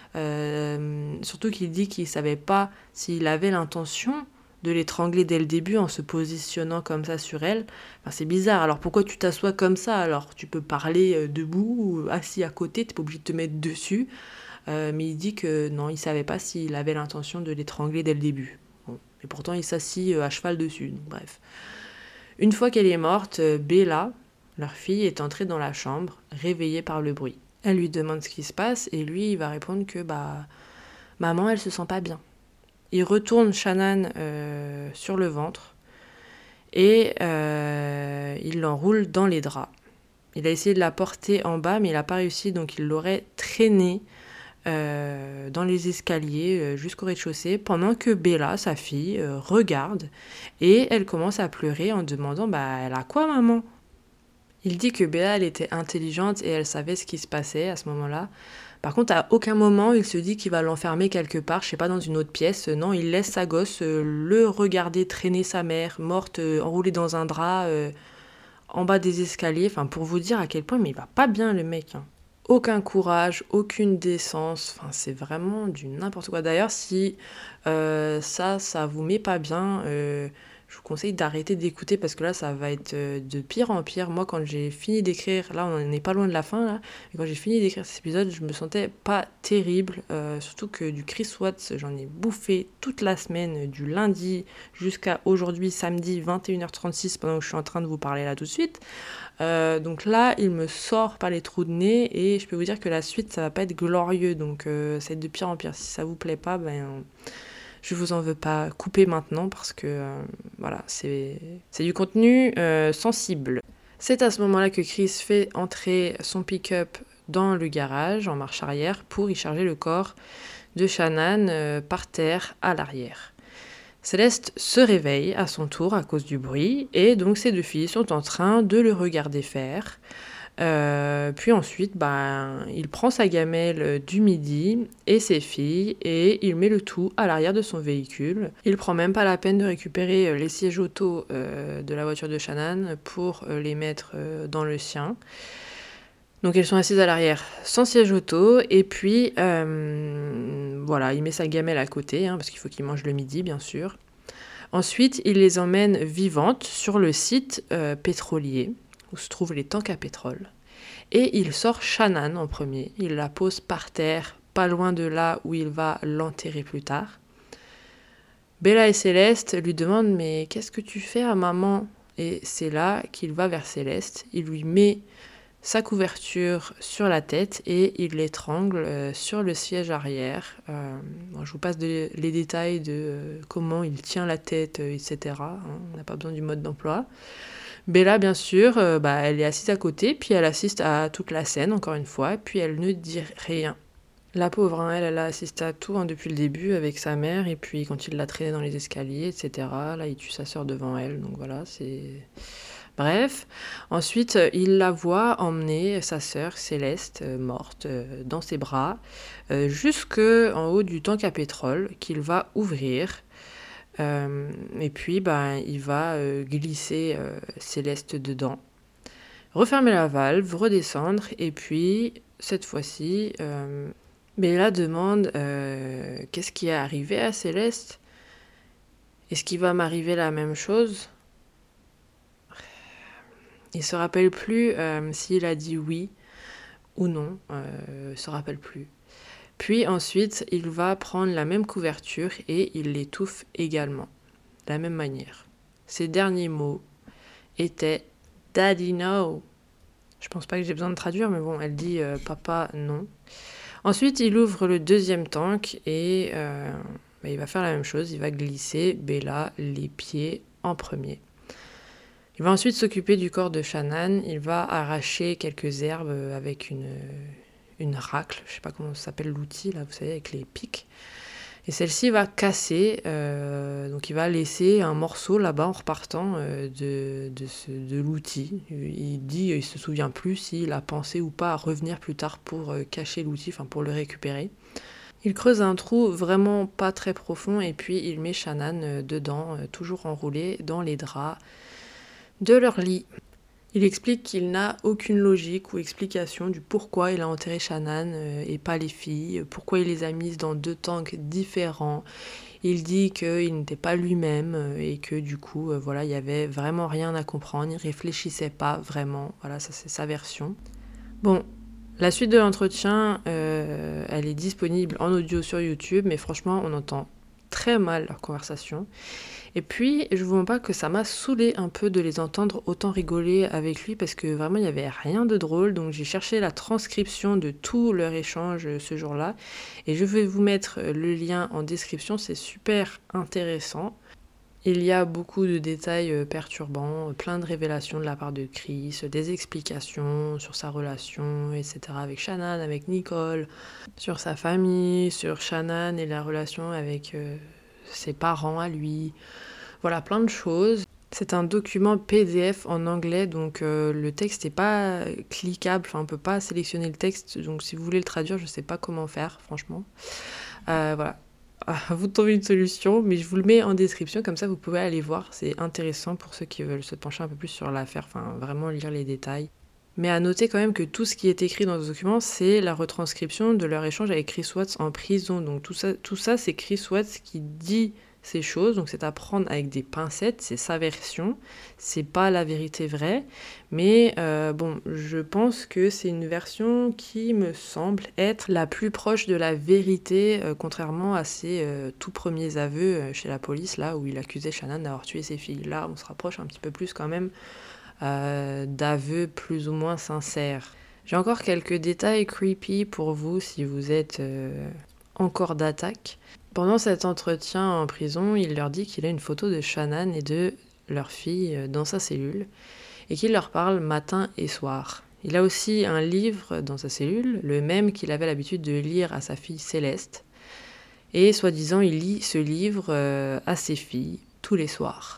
Euh, surtout qu'il dit qu'il savait pas s'il avait l'intention de l'étrangler dès le début en se positionnant comme ça sur elle. Enfin, c'est bizarre. Alors pourquoi tu t'assois comme ça? Alors tu peux parler debout ou assis à côté, t'es pas obligé de te mettre dessus. Euh, mais il dit que non, il savait pas s'il avait l'intention de l'étrangler dès le début. Bon. Et pourtant, il s'assit à cheval dessus. Donc, bref. Une fois qu'elle est morte, Bella, leur fille, est entrée dans la chambre, réveillée par le bruit. Elle lui demande ce qui se passe et lui, il va répondre que bah, maman, elle se sent pas bien. Il retourne Shannon euh, sur le ventre et euh, il l'enroule dans les draps. Il a essayé de la porter en bas, mais il n'a pas réussi, donc il l'aurait traînée Euh, dans les escaliers euh, jusqu'au rez-de-chaussée pendant que Bella, sa fille, euh, regarde et elle commence à pleurer en demandant bah elle a quoi maman? Il dit que Bella elle était intelligente et elle savait ce qui se passait à ce moment-là. Par contre à aucun moment il se dit qu'il va l'enfermer quelque part, je sais pas dans une autre pièce. Non, il laisse sa gosse euh, le regarder traîner sa mère morte euh, enroulée dans un drap euh, en bas des escaliers. Enfin pour vous dire à quel point mais il va pas bien le mec. Hein. Aucun courage, aucune décence, enfin c'est vraiment du n'importe quoi. D'ailleurs si euh, ça, ça vous met pas bien, euh, je vous conseille d'arrêter d'écouter parce que là ça va être de pire en pire. Moi quand j'ai fini d'écrire, là on n'est pas loin de la fin là, mais quand j'ai fini d'écrire cet épisode je me sentais pas terrible, euh, surtout que du Chris Watts j'en ai bouffé toute la semaine, du lundi jusqu'à aujourd'hui samedi vingt et une heures trente-six pendant que je suis en train de vous parler là tout de suite. Euh, donc là, il me sort par les trous de nez et je peux vous dire que la suite, ça va pas être glorieux. Donc euh, ça va être de pire en pire. Si ça vous plaît pas, ben je vous en veux pas. Coupez maintenant parce que euh, voilà, c'est c'est du contenu euh, sensible. C'est à ce moment-là que Chris fait entrer son pick-up dans le garage en marche arrière pour y charger le corps de Shannon euh, par terre à l'arrière. Céleste se réveille à son tour à cause du bruit et donc ses deux filles sont en train de le regarder faire. Euh, puis ensuite, ben, il prend sa gamelle du midi et ses filles et il met le tout à l'arrière de son véhicule. Il prend même pas la peine de récupérer les sièges auto euh, de la voiture de Shannon pour euh, les mettre euh, dans le sien. Donc elles sont assises à l'arrière sans siège auto et puis euh, voilà, il met sa gamelle à côté hein, parce qu'il faut qu'il mange le midi bien sûr. Ensuite, il les emmène vivantes sur le site euh, pétrolier où se trouvent les tanks à pétrole et il sort Shannon en premier. Il la pose par terre, pas loin de là où il va l'enterrer plus tard. Bella et Céleste lui demandent « Mais qu'est-ce que tu fais à maman ?» Et c'est là qu'il va vers Céleste. Il lui met sa couverture sur la tête et il l'étrangle euh, sur le siège arrière. Euh, bon, je vous passe de, les détails de euh, comment il tient la tête, euh, et cetera. Hein, on n'a pas besoin du mode d'emploi. Bella, bien sûr, euh, bah, elle est assise à côté, puis elle assiste à toute la scène, encore une fois, puis elle ne dit rien. La pauvre, hein, elle, elle a assisté à tout hein, depuis le début avec sa mère, et puis quand il l'a traînée dans les escaliers, et cetera. Là, il tue sa sœur devant elle, donc voilà, c'est... Bref, ensuite, il la voit emmener sa sœur Céleste, euh, morte, euh, dans ses bras, euh, jusqu'en haut du tank à pétrole qu'il va ouvrir. Euh, et puis, ben, il va euh, glisser euh, Céleste dedans, refermer la valve, redescendre, et puis, cette fois-ci, euh, Bella demande euh, qu'est-ce qui est arrivé à Céleste? Est-ce qu'il va m'arriver la même chose? Il se rappelle plus euh, s'il a dit oui ou non, euh, il se rappelle plus. Puis ensuite, il va prendre la même couverture et il l'étouffe également, de la même manière. Ses derniers mots étaient « Daddy, no ». Je pense pas que j'ai besoin de traduire, mais bon, elle dit euh, « Papa, non ». Ensuite, il ouvre le deuxième tank et euh, bah, il va faire la même chose, il va glisser Bella les pieds en premier. Il va ensuite s'occuper du corps de Shannan. Il va arracher quelques herbes avec une, une racle. Je ne sais pas comment ça s'appelle l'outil, là, vous savez, avec les pics. Et celle-ci va casser, euh, donc il va laisser un morceau là-bas en repartant euh, de, de, ce, de l'outil. Il dit, il se souvient plus s'il a pensé ou pas à revenir plus tard pour euh, cacher l'outil, enfin pour le récupérer. Il creuse un trou vraiment pas très profond et puis il met Shannan euh, dedans, euh, toujours enroulé dans les draps de leur lit. Il explique qu'il n'a aucune logique ou explication du pourquoi il a enterré Shannan euh, et pas les filles, pourquoi il les a mises dans deux tanks différents. Il dit qu'il n'était pas lui-même euh, et que du coup, euh, voilà, il n'y avait vraiment rien à comprendre, il réfléchissait pas vraiment. Voilà, ça c'est sa version. Bon, la suite de l'entretien, euh, elle est disponible en audio sur YouTube, mais franchement, on entend très mal leur conversation. Et puis, je vous montre pas que ça m'a saoulé un peu de les entendre autant rigoler avec lui parce que vraiment, il n'y avait rien de drôle. Donc, j'ai cherché la transcription de tout leur échange ce jour-là. Et je vais vous mettre le lien en description, c'est super intéressant. Il y a beaucoup de détails perturbants, plein de révélations de la part de Chris, des explications sur sa relation, et cetera avec Shannan, avec Nicole, sur sa famille, sur Shannan et la relation avec euh, ses parents à lui. Voilà, plein de choses. C'est un document P D F en anglais, donc euh, le texte n'est pas cliquable, enfin on ne peut pas sélectionner le texte, donc si vous voulez le traduire, je ne sais pas comment faire, franchement. Euh, voilà. À vous de trouver une solution, mais je vous le mets en description, comme ça vous pouvez aller voir, c'est intéressant pour ceux qui veulent se pencher un peu plus sur l'affaire, enfin vraiment lire les détails. Mais à noter quand même que tout ce qui est écrit dans ce document, c'est la retranscription de leur échange avec Chris Watts en prison, donc tout ça, tout ça c'est Chris Watts qui dit ces choses, donc c'est à prendre avec des pincettes, c'est sa version, c'est pas la vérité vraie, mais euh, bon, je pense que c'est une version qui me semble être la plus proche de la vérité, euh, contrairement à ses euh, tout premiers aveux euh, chez la police, là où il accusait Shannan d'avoir tué ses filles. Là, on se rapproche un petit peu plus quand même euh, d'aveux plus ou moins sincères. J'ai encore quelques détails creepy pour vous si vous êtes euh, encore d'attaque. Pendant cet entretien en prison, il leur dit qu'il a une photo de Shannan et de leur fille dans sa cellule et qu'il leur parle matin et soir. Il a aussi un livre dans sa cellule, le même qu'il avait l'habitude de lire à sa fille Céleste. Et soi-disant, il lit ce livre à ses filles tous les soirs.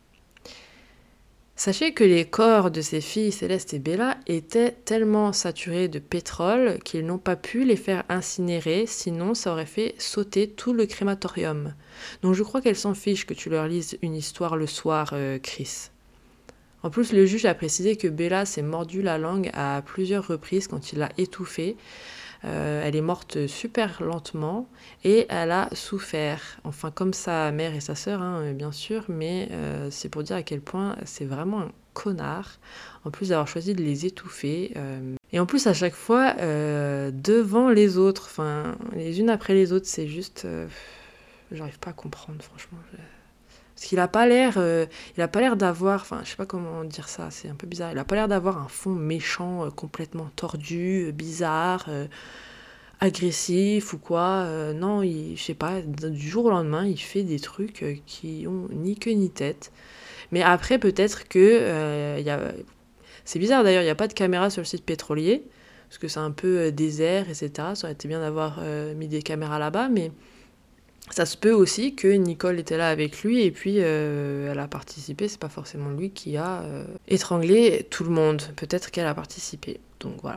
Sachez que les corps de ces filles, Céleste et Bella, étaient tellement saturés de pétrole qu'ils n'ont pas pu les faire incinérer, sinon ça aurait fait sauter tout le crématorium. Donc je crois qu'elles s'en fichent que tu leur lises une histoire le soir, euh, Chris. En plus, le juge a précisé que Bella s'est mordu la langue à plusieurs reprises quand il l'a étouffée. Euh, elle est morte super lentement et elle a souffert, enfin comme sa mère et sa sœur, hein, bien sûr, mais euh, c'est pour dire à quel point c'est vraiment un connard, en plus d'avoir choisi de les étouffer, euh, et en plus à chaque fois euh, devant les autres, enfin les unes après les autres, c'est juste, euh, j'arrive pas à comprendre franchement. Je... Parce qu'il a pas l'air, euh, il a pas l'air d'avoir, enfin je sais pas comment dire ça, c'est un peu bizarre. Il a pas l'air d'avoir un fond méchant, euh, complètement tordu, euh, bizarre, euh, agressif ou quoi. Euh, non, il, je sais pas, du jour au lendemain, il fait des trucs euh, qui ont ni queue ni tête. Mais après peut-être que euh, y a, c'est bizarre d'ailleurs, il y a pas de caméra sur le site pétrolier parce que c'est un peu euh, désert, et cetera. Ça aurait été bien d'avoir euh, mis des caméras là-bas, mais ça se peut aussi que Nicole était là avec lui et puis euh, elle a participé, c'est pas forcément lui qui a euh, étranglé tout le monde, peut-être qu'elle a participé, donc voilà.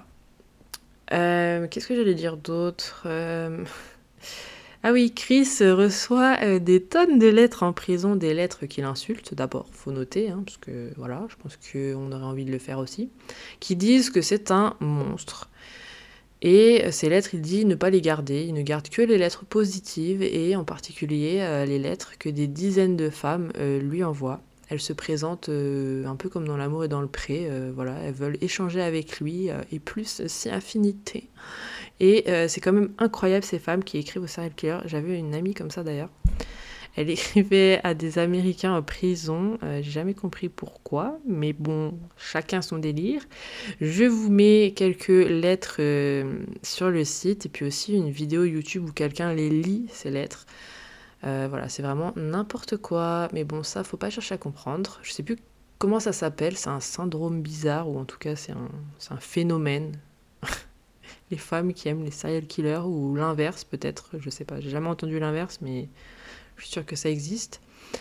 Euh, qu'est-ce que j'allais dire d'autre euh... Ah oui, Chris reçoit euh, des tonnes de lettres en prison, des lettres qu'il insulte, d'abord, faut noter, hein, parce que voilà, je pense qu'on aurait envie de le faire aussi, qui disent que c'est un monstre. Et ces lettres, il dit ne pas les garder, il ne garde que les lettres positives et en particulier euh, les lettres que des dizaines de femmes euh, lui envoient. Elles se présentent euh, un peu comme dans L'amour et dans le pré, euh, voilà, elles veulent échanger avec lui euh, et plus si affinité. Et euh, c'est quand même incroyable ces femmes qui écrivent au serial killer. J'avais une amie comme ça d'ailleurs. Elle écrivait à des Américains en prison, euh, j'ai jamais compris pourquoi, mais bon, chacun son délire. Je vous mets quelques lettres euh, sur le site et puis aussi une vidéo YouTube où quelqu'un les lit, ces lettres. Euh, voilà, c'est vraiment n'importe quoi, mais bon, ça, faut pas chercher à comprendre. Je sais plus comment ça s'appelle, c'est un syndrome bizarre, ou en tout cas c'est un, c'est un phénomène. Les femmes qui aiment les serial killers, ou l'inverse peut-être, je sais pas, j'ai jamais entendu l'inverse, mais je suis sûre que ça existe.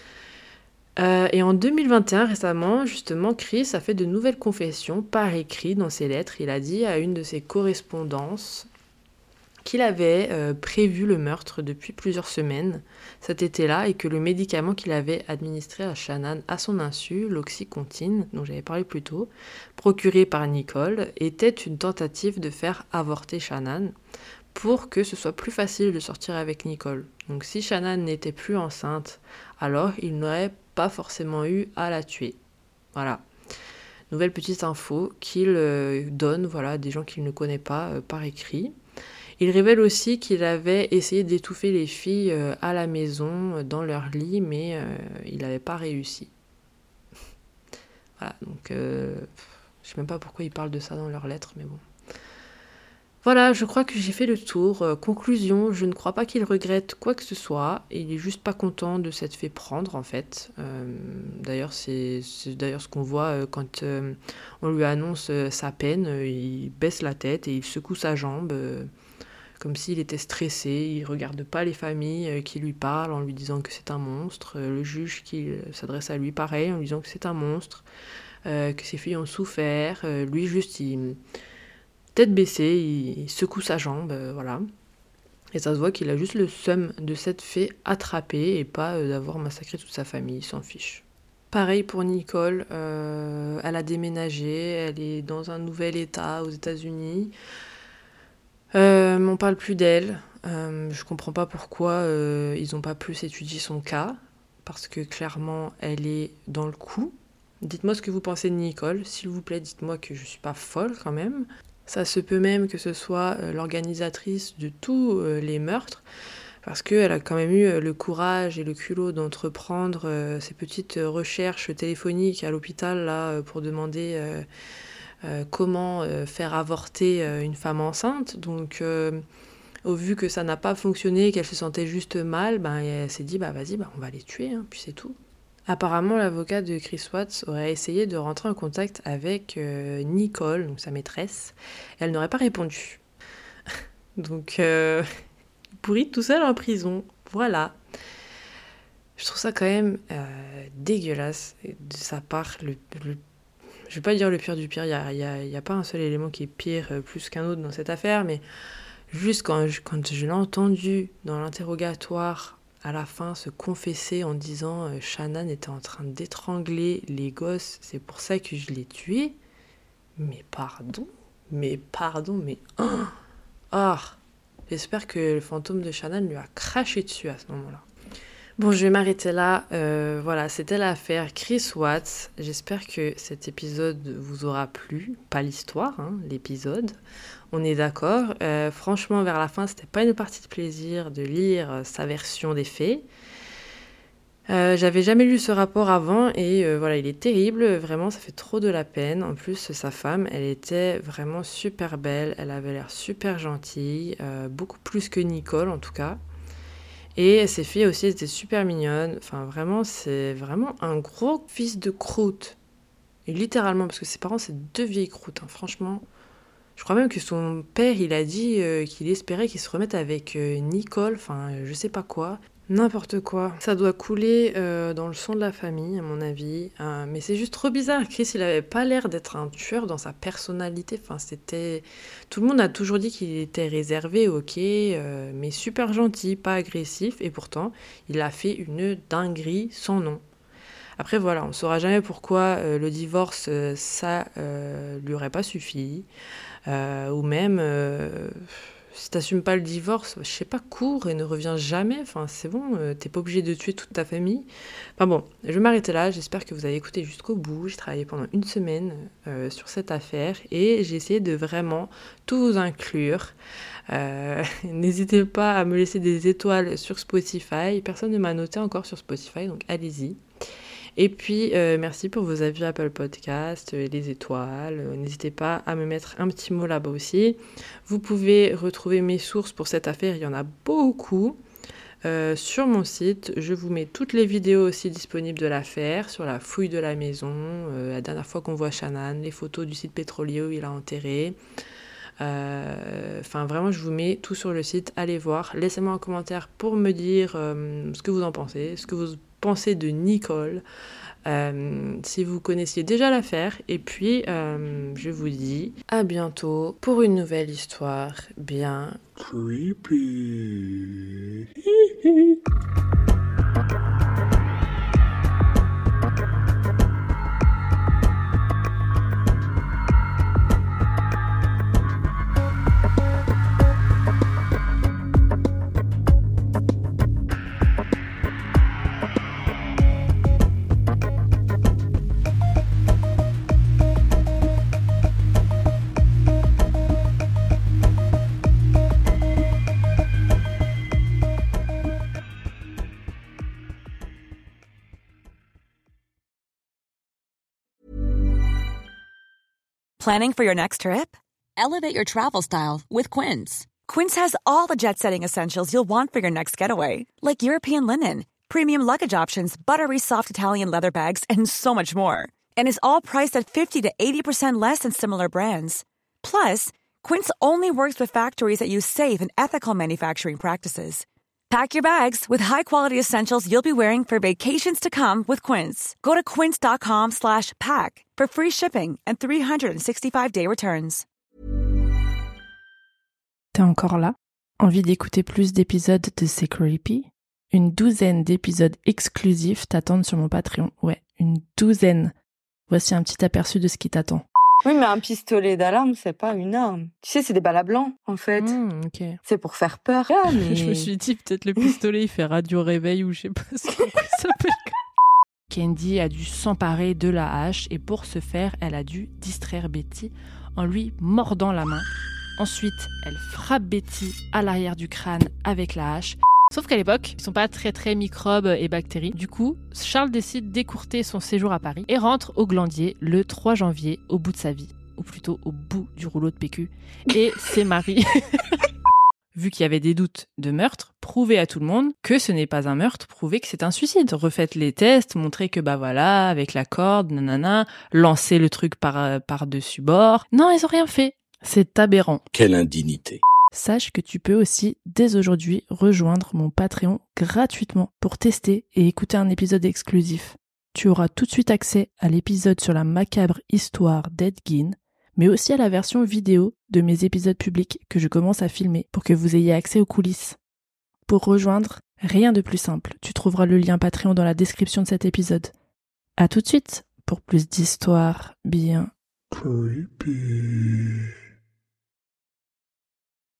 Euh, et en deux mille vingt et un, récemment, justement, Chris a fait de nouvelles confessions par écrit dans ses lettres. Il a dit à une de ses correspondances qu'il avait euh, prévu le meurtre depuis plusieurs semaines cet été-là et que le médicament qu'il avait administré à Shannan à son insu, l'oxycontin, dont j'avais parlé plus tôt, procuré par Nicole, était une tentative de faire avorter Shannan pour que ce soit plus facile de sortir avec Nicole. Donc si Shannan n'était plus enceinte, alors il n'aurait pas forcément eu à la tuer. Voilà. Nouvelle petite info qu'il euh, donne voilà, à des gens qu'il ne connaît pas euh, par écrit. Il révèle aussi qu'il avait essayé d'étouffer les filles euh, à la maison, euh, dans leur lit, mais euh, il n'avait pas réussi. Voilà, donc euh, je ne sais même pas pourquoi ils parlent de ça dans leurs lettres, mais bon. Voilà, je crois que j'ai fait le tour. Euh, conclusion, je ne crois pas qu'il regrette quoi que ce soit. Il est juste pas content de s'être fait prendre, en fait. Euh, d'ailleurs, c'est, c'est d'ailleurs ce qu'on voit euh, quand euh, on lui annonce euh, sa peine. Euh, il baisse la tête et il secoue sa jambe, euh, comme s'il était stressé. Il regarde pas les familles euh, qui lui parlent en lui disant que c'est un monstre. Euh, le juge qui euh, s'adresse à lui, pareil, en lui disant que c'est un monstre, euh, que ses filles ont souffert. Euh, lui, juste, il... tête baissée, il secoue sa jambe, euh, voilà. Et ça se voit qu'il a juste le seum de s'être fait attraper et pas euh, d'avoir massacré toute sa famille, il s'en fiche. Pareil pour Nicole, euh, elle a déménagé, elle est dans un nouvel état aux États-Unis. Euh, on parle plus d'elle, euh, je comprends pas pourquoi euh, ils ont pas plus étudié son cas, parce que clairement elle est dans le coup. Dites-moi ce que vous pensez de Nicole, s'il vous plaît, dites-moi que je suis pas folle quand même. Ça se peut même que ce soit euh, l'organisatrice de tous euh, les meurtres, parce qu'elle a quand même eu euh, le courage et le culot d'entreprendre euh, ces petites euh, recherches téléphoniques à l'hôpital là, euh, pour demander euh, euh, comment euh, faire avorter euh, une femme enceinte. Donc, euh, au vu que ça n'a pas fonctionné, qu'elle se sentait juste mal, ben, elle s'est dit bah, vas-y, bah, on va les tuer, hein, puis c'est tout. Apparemment, l'avocat de Chris Watts aurait essayé de rentrer en contact avec euh, Nicole, donc sa maîtresse, et elle n'aurait pas répondu. Donc, euh, il pourrit tout seul en prison. Voilà. Je trouve ça quand même euh, dégueulasse de sa part. Le, le, je vais pas dire le pire du pire, il n'y a, y a, y a pas un seul élément qui est pire euh, plus qu'un autre dans cette affaire, mais juste quand je, quand je l'ai entendu dans l'interrogatoire, à la fin, se confesser en disant euh, « Shannan était en train d'étrangler les gosses, c'est pour ça que je l'ai tué. » Mais pardon, mais pardon, mais... Oh, oh. J'espère que le fantôme de Shannan lui a craché dessus à ce moment-là. Bon, je vais m'arrêter là. Euh, voilà, c'était l'affaire Chris Watts. J'espère que cet épisode vous aura plu. Pas l'histoire, hein, l'épisode. On est d'accord. Euh, franchement, vers la fin, c'était pas une partie de plaisir de lire euh, sa version des faits. Euh, j'avais jamais lu ce rapport avant et euh, voilà, il est terrible. Vraiment, ça fait trop de la peine. En plus, sa femme, elle était vraiment super belle. Elle avait l'air super gentille, euh, beaucoup plus que Nicole en tout cas. Et ses filles aussi étaient super mignonnes. Enfin, vraiment, c'est vraiment un gros fils de croûte. Et littéralement, parce que ses parents, c'est deux vieilles croûtes, hein, franchement. Je crois même que son père, il a dit euh, qu'il espérait qu'il se remette avec euh, Nicole, enfin, je sais pas quoi. N'importe quoi. Ça doit couler euh, dans le sang de la famille, à mon avis. Euh, mais c'est juste trop bizarre. Chris, il avait pas l'air d'être un tueur dans sa personnalité. Enfin, c'était... Tout le monde a toujours dit qu'il était réservé, ok, euh, mais super gentil, pas agressif. Et pourtant, il a fait une dinguerie sans nom. Après, voilà, on ne saura jamais pourquoi euh, le divorce, euh, ça euh, lui aurait pas suffi. Euh, ou même... Euh, Si t'assumes pas le divorce, je sais pas, cours et ne reviens jamais. Enfin, c'est bon, euh, t'es pas obligé de tuer toute ta famille. Enfin bon, je vais m'arrêter là. J'espère que vous avez écouté jusqu'au bout. J'ai travaillé pendant une semaine euh, sur cette affaire et j'ai essayé de vraiment tout vous inclure. Euh, n'hésitez pas à me laisser des étoiles sur Spotify. Personne ne m'a noté encore sur Spotify, donc allez-y. Et puis, euh, merci pour vos avis Apple Podcast, euh, les étoiles. Euh, n'hésitez pas à me mettre un petit mot là-bas aussi. Vous pouvez retrouver mes sources pour cette affaire, il y en a beaucoup. Euh, sur mon site, je vous mets toutes les vidéos aussi disponibles de l'affaire, sur la fouille de la maison, euh, la dernière fois qu'on voit Shannon, les photos du site pétrolier où il a enterré. Euh, enfin, vraiment, je vous mets tout sur le site. Allez voir. Laissez-moi un commentaire pour me dire euh, ce que vous en pensez, ce que vous pensez de Nicole, euh, si vous connaissiez déjà l'affaire. Et puis, euh, je vous dis à bientôt pour une nouvelle histoire bien creepy. Planning for your next trip? Elevate your travel style with Quince. Quince has all the jet-setting essentials you'll want for your next getaway, like European linen, premium luggage options, buttery soft Italian leather bags, and so much more. And is all priced at fifty to eighty percent less than similar brands. Plus, Quince only works with factories that use safe and ethical manufacturing practices. Pack your bags with high-quality essentials you'll be wearing for vacations to come with Quince. Go to quince.com slash pack for free shipping and three sixty-five day returns. T'es encore là? Envie d'écouter plus d'épisodes de C'est Creepy? Une douzaine d'épisodes exclusifs t'attendent sur mon Patreon. Ouais, une douzaine. Voici un petit aperçu de ce qui t'attend. Oui, mais un pistolet d'alarme, c'est pas une arme. Tu sais, c'est des balles à blanc, en fait. Mmh, ok. C'est pour faire peur. Ah, mais... Je me suis dit, peut-être le pistolet, il fait radio réveil ou je sais pas ce qu'il s'appelle. Candy a dû s'emparer de la hache et pour ce faire, elle a dû distraire Betty en lui mordant la main. Ensuite, elle frappe Betty à l'arrière du crâne avec la hache. Sauf qu'à l'époque, ils sont pas très très microbes et bactéries. Du coup, Charles décide d'écourter son séjour à Paris et rentre au Glandier le trois janvier au bout de sa vie. Ou plutôt au bout du rouleau de P Q. Et c'est Marie. Vu qu'il y avait des doutes de meurtre, prouvez à tout le monde que ce n'est pas un meurtre, prouvez que c'est un suicide. Refaites les tests, montrez que bah voilà, avec la corde, nanana, lancez le truc par, par-dessus bord. Non, ils ont rien fait. C'est aberrant. Quelle indignité. Sache que tu peux aussi, dès aujourd'hui, rejoindre mon Patreon gratuitement pour tester et écouter un épisode exclusif. Tu auras tout de suite accès à l'épisode sur la macabre histoire d'Ed Gein, mais aussi à la version vidéo de mes épisodes publics que je commence à filmer pour que vous ayez accès aux coulisses. Pour rejoindre, rien de plus simple. Tu trouveras le lien Patreon dans la description de cet épisode. À tout de suite pour plus d'histoires bien creepy.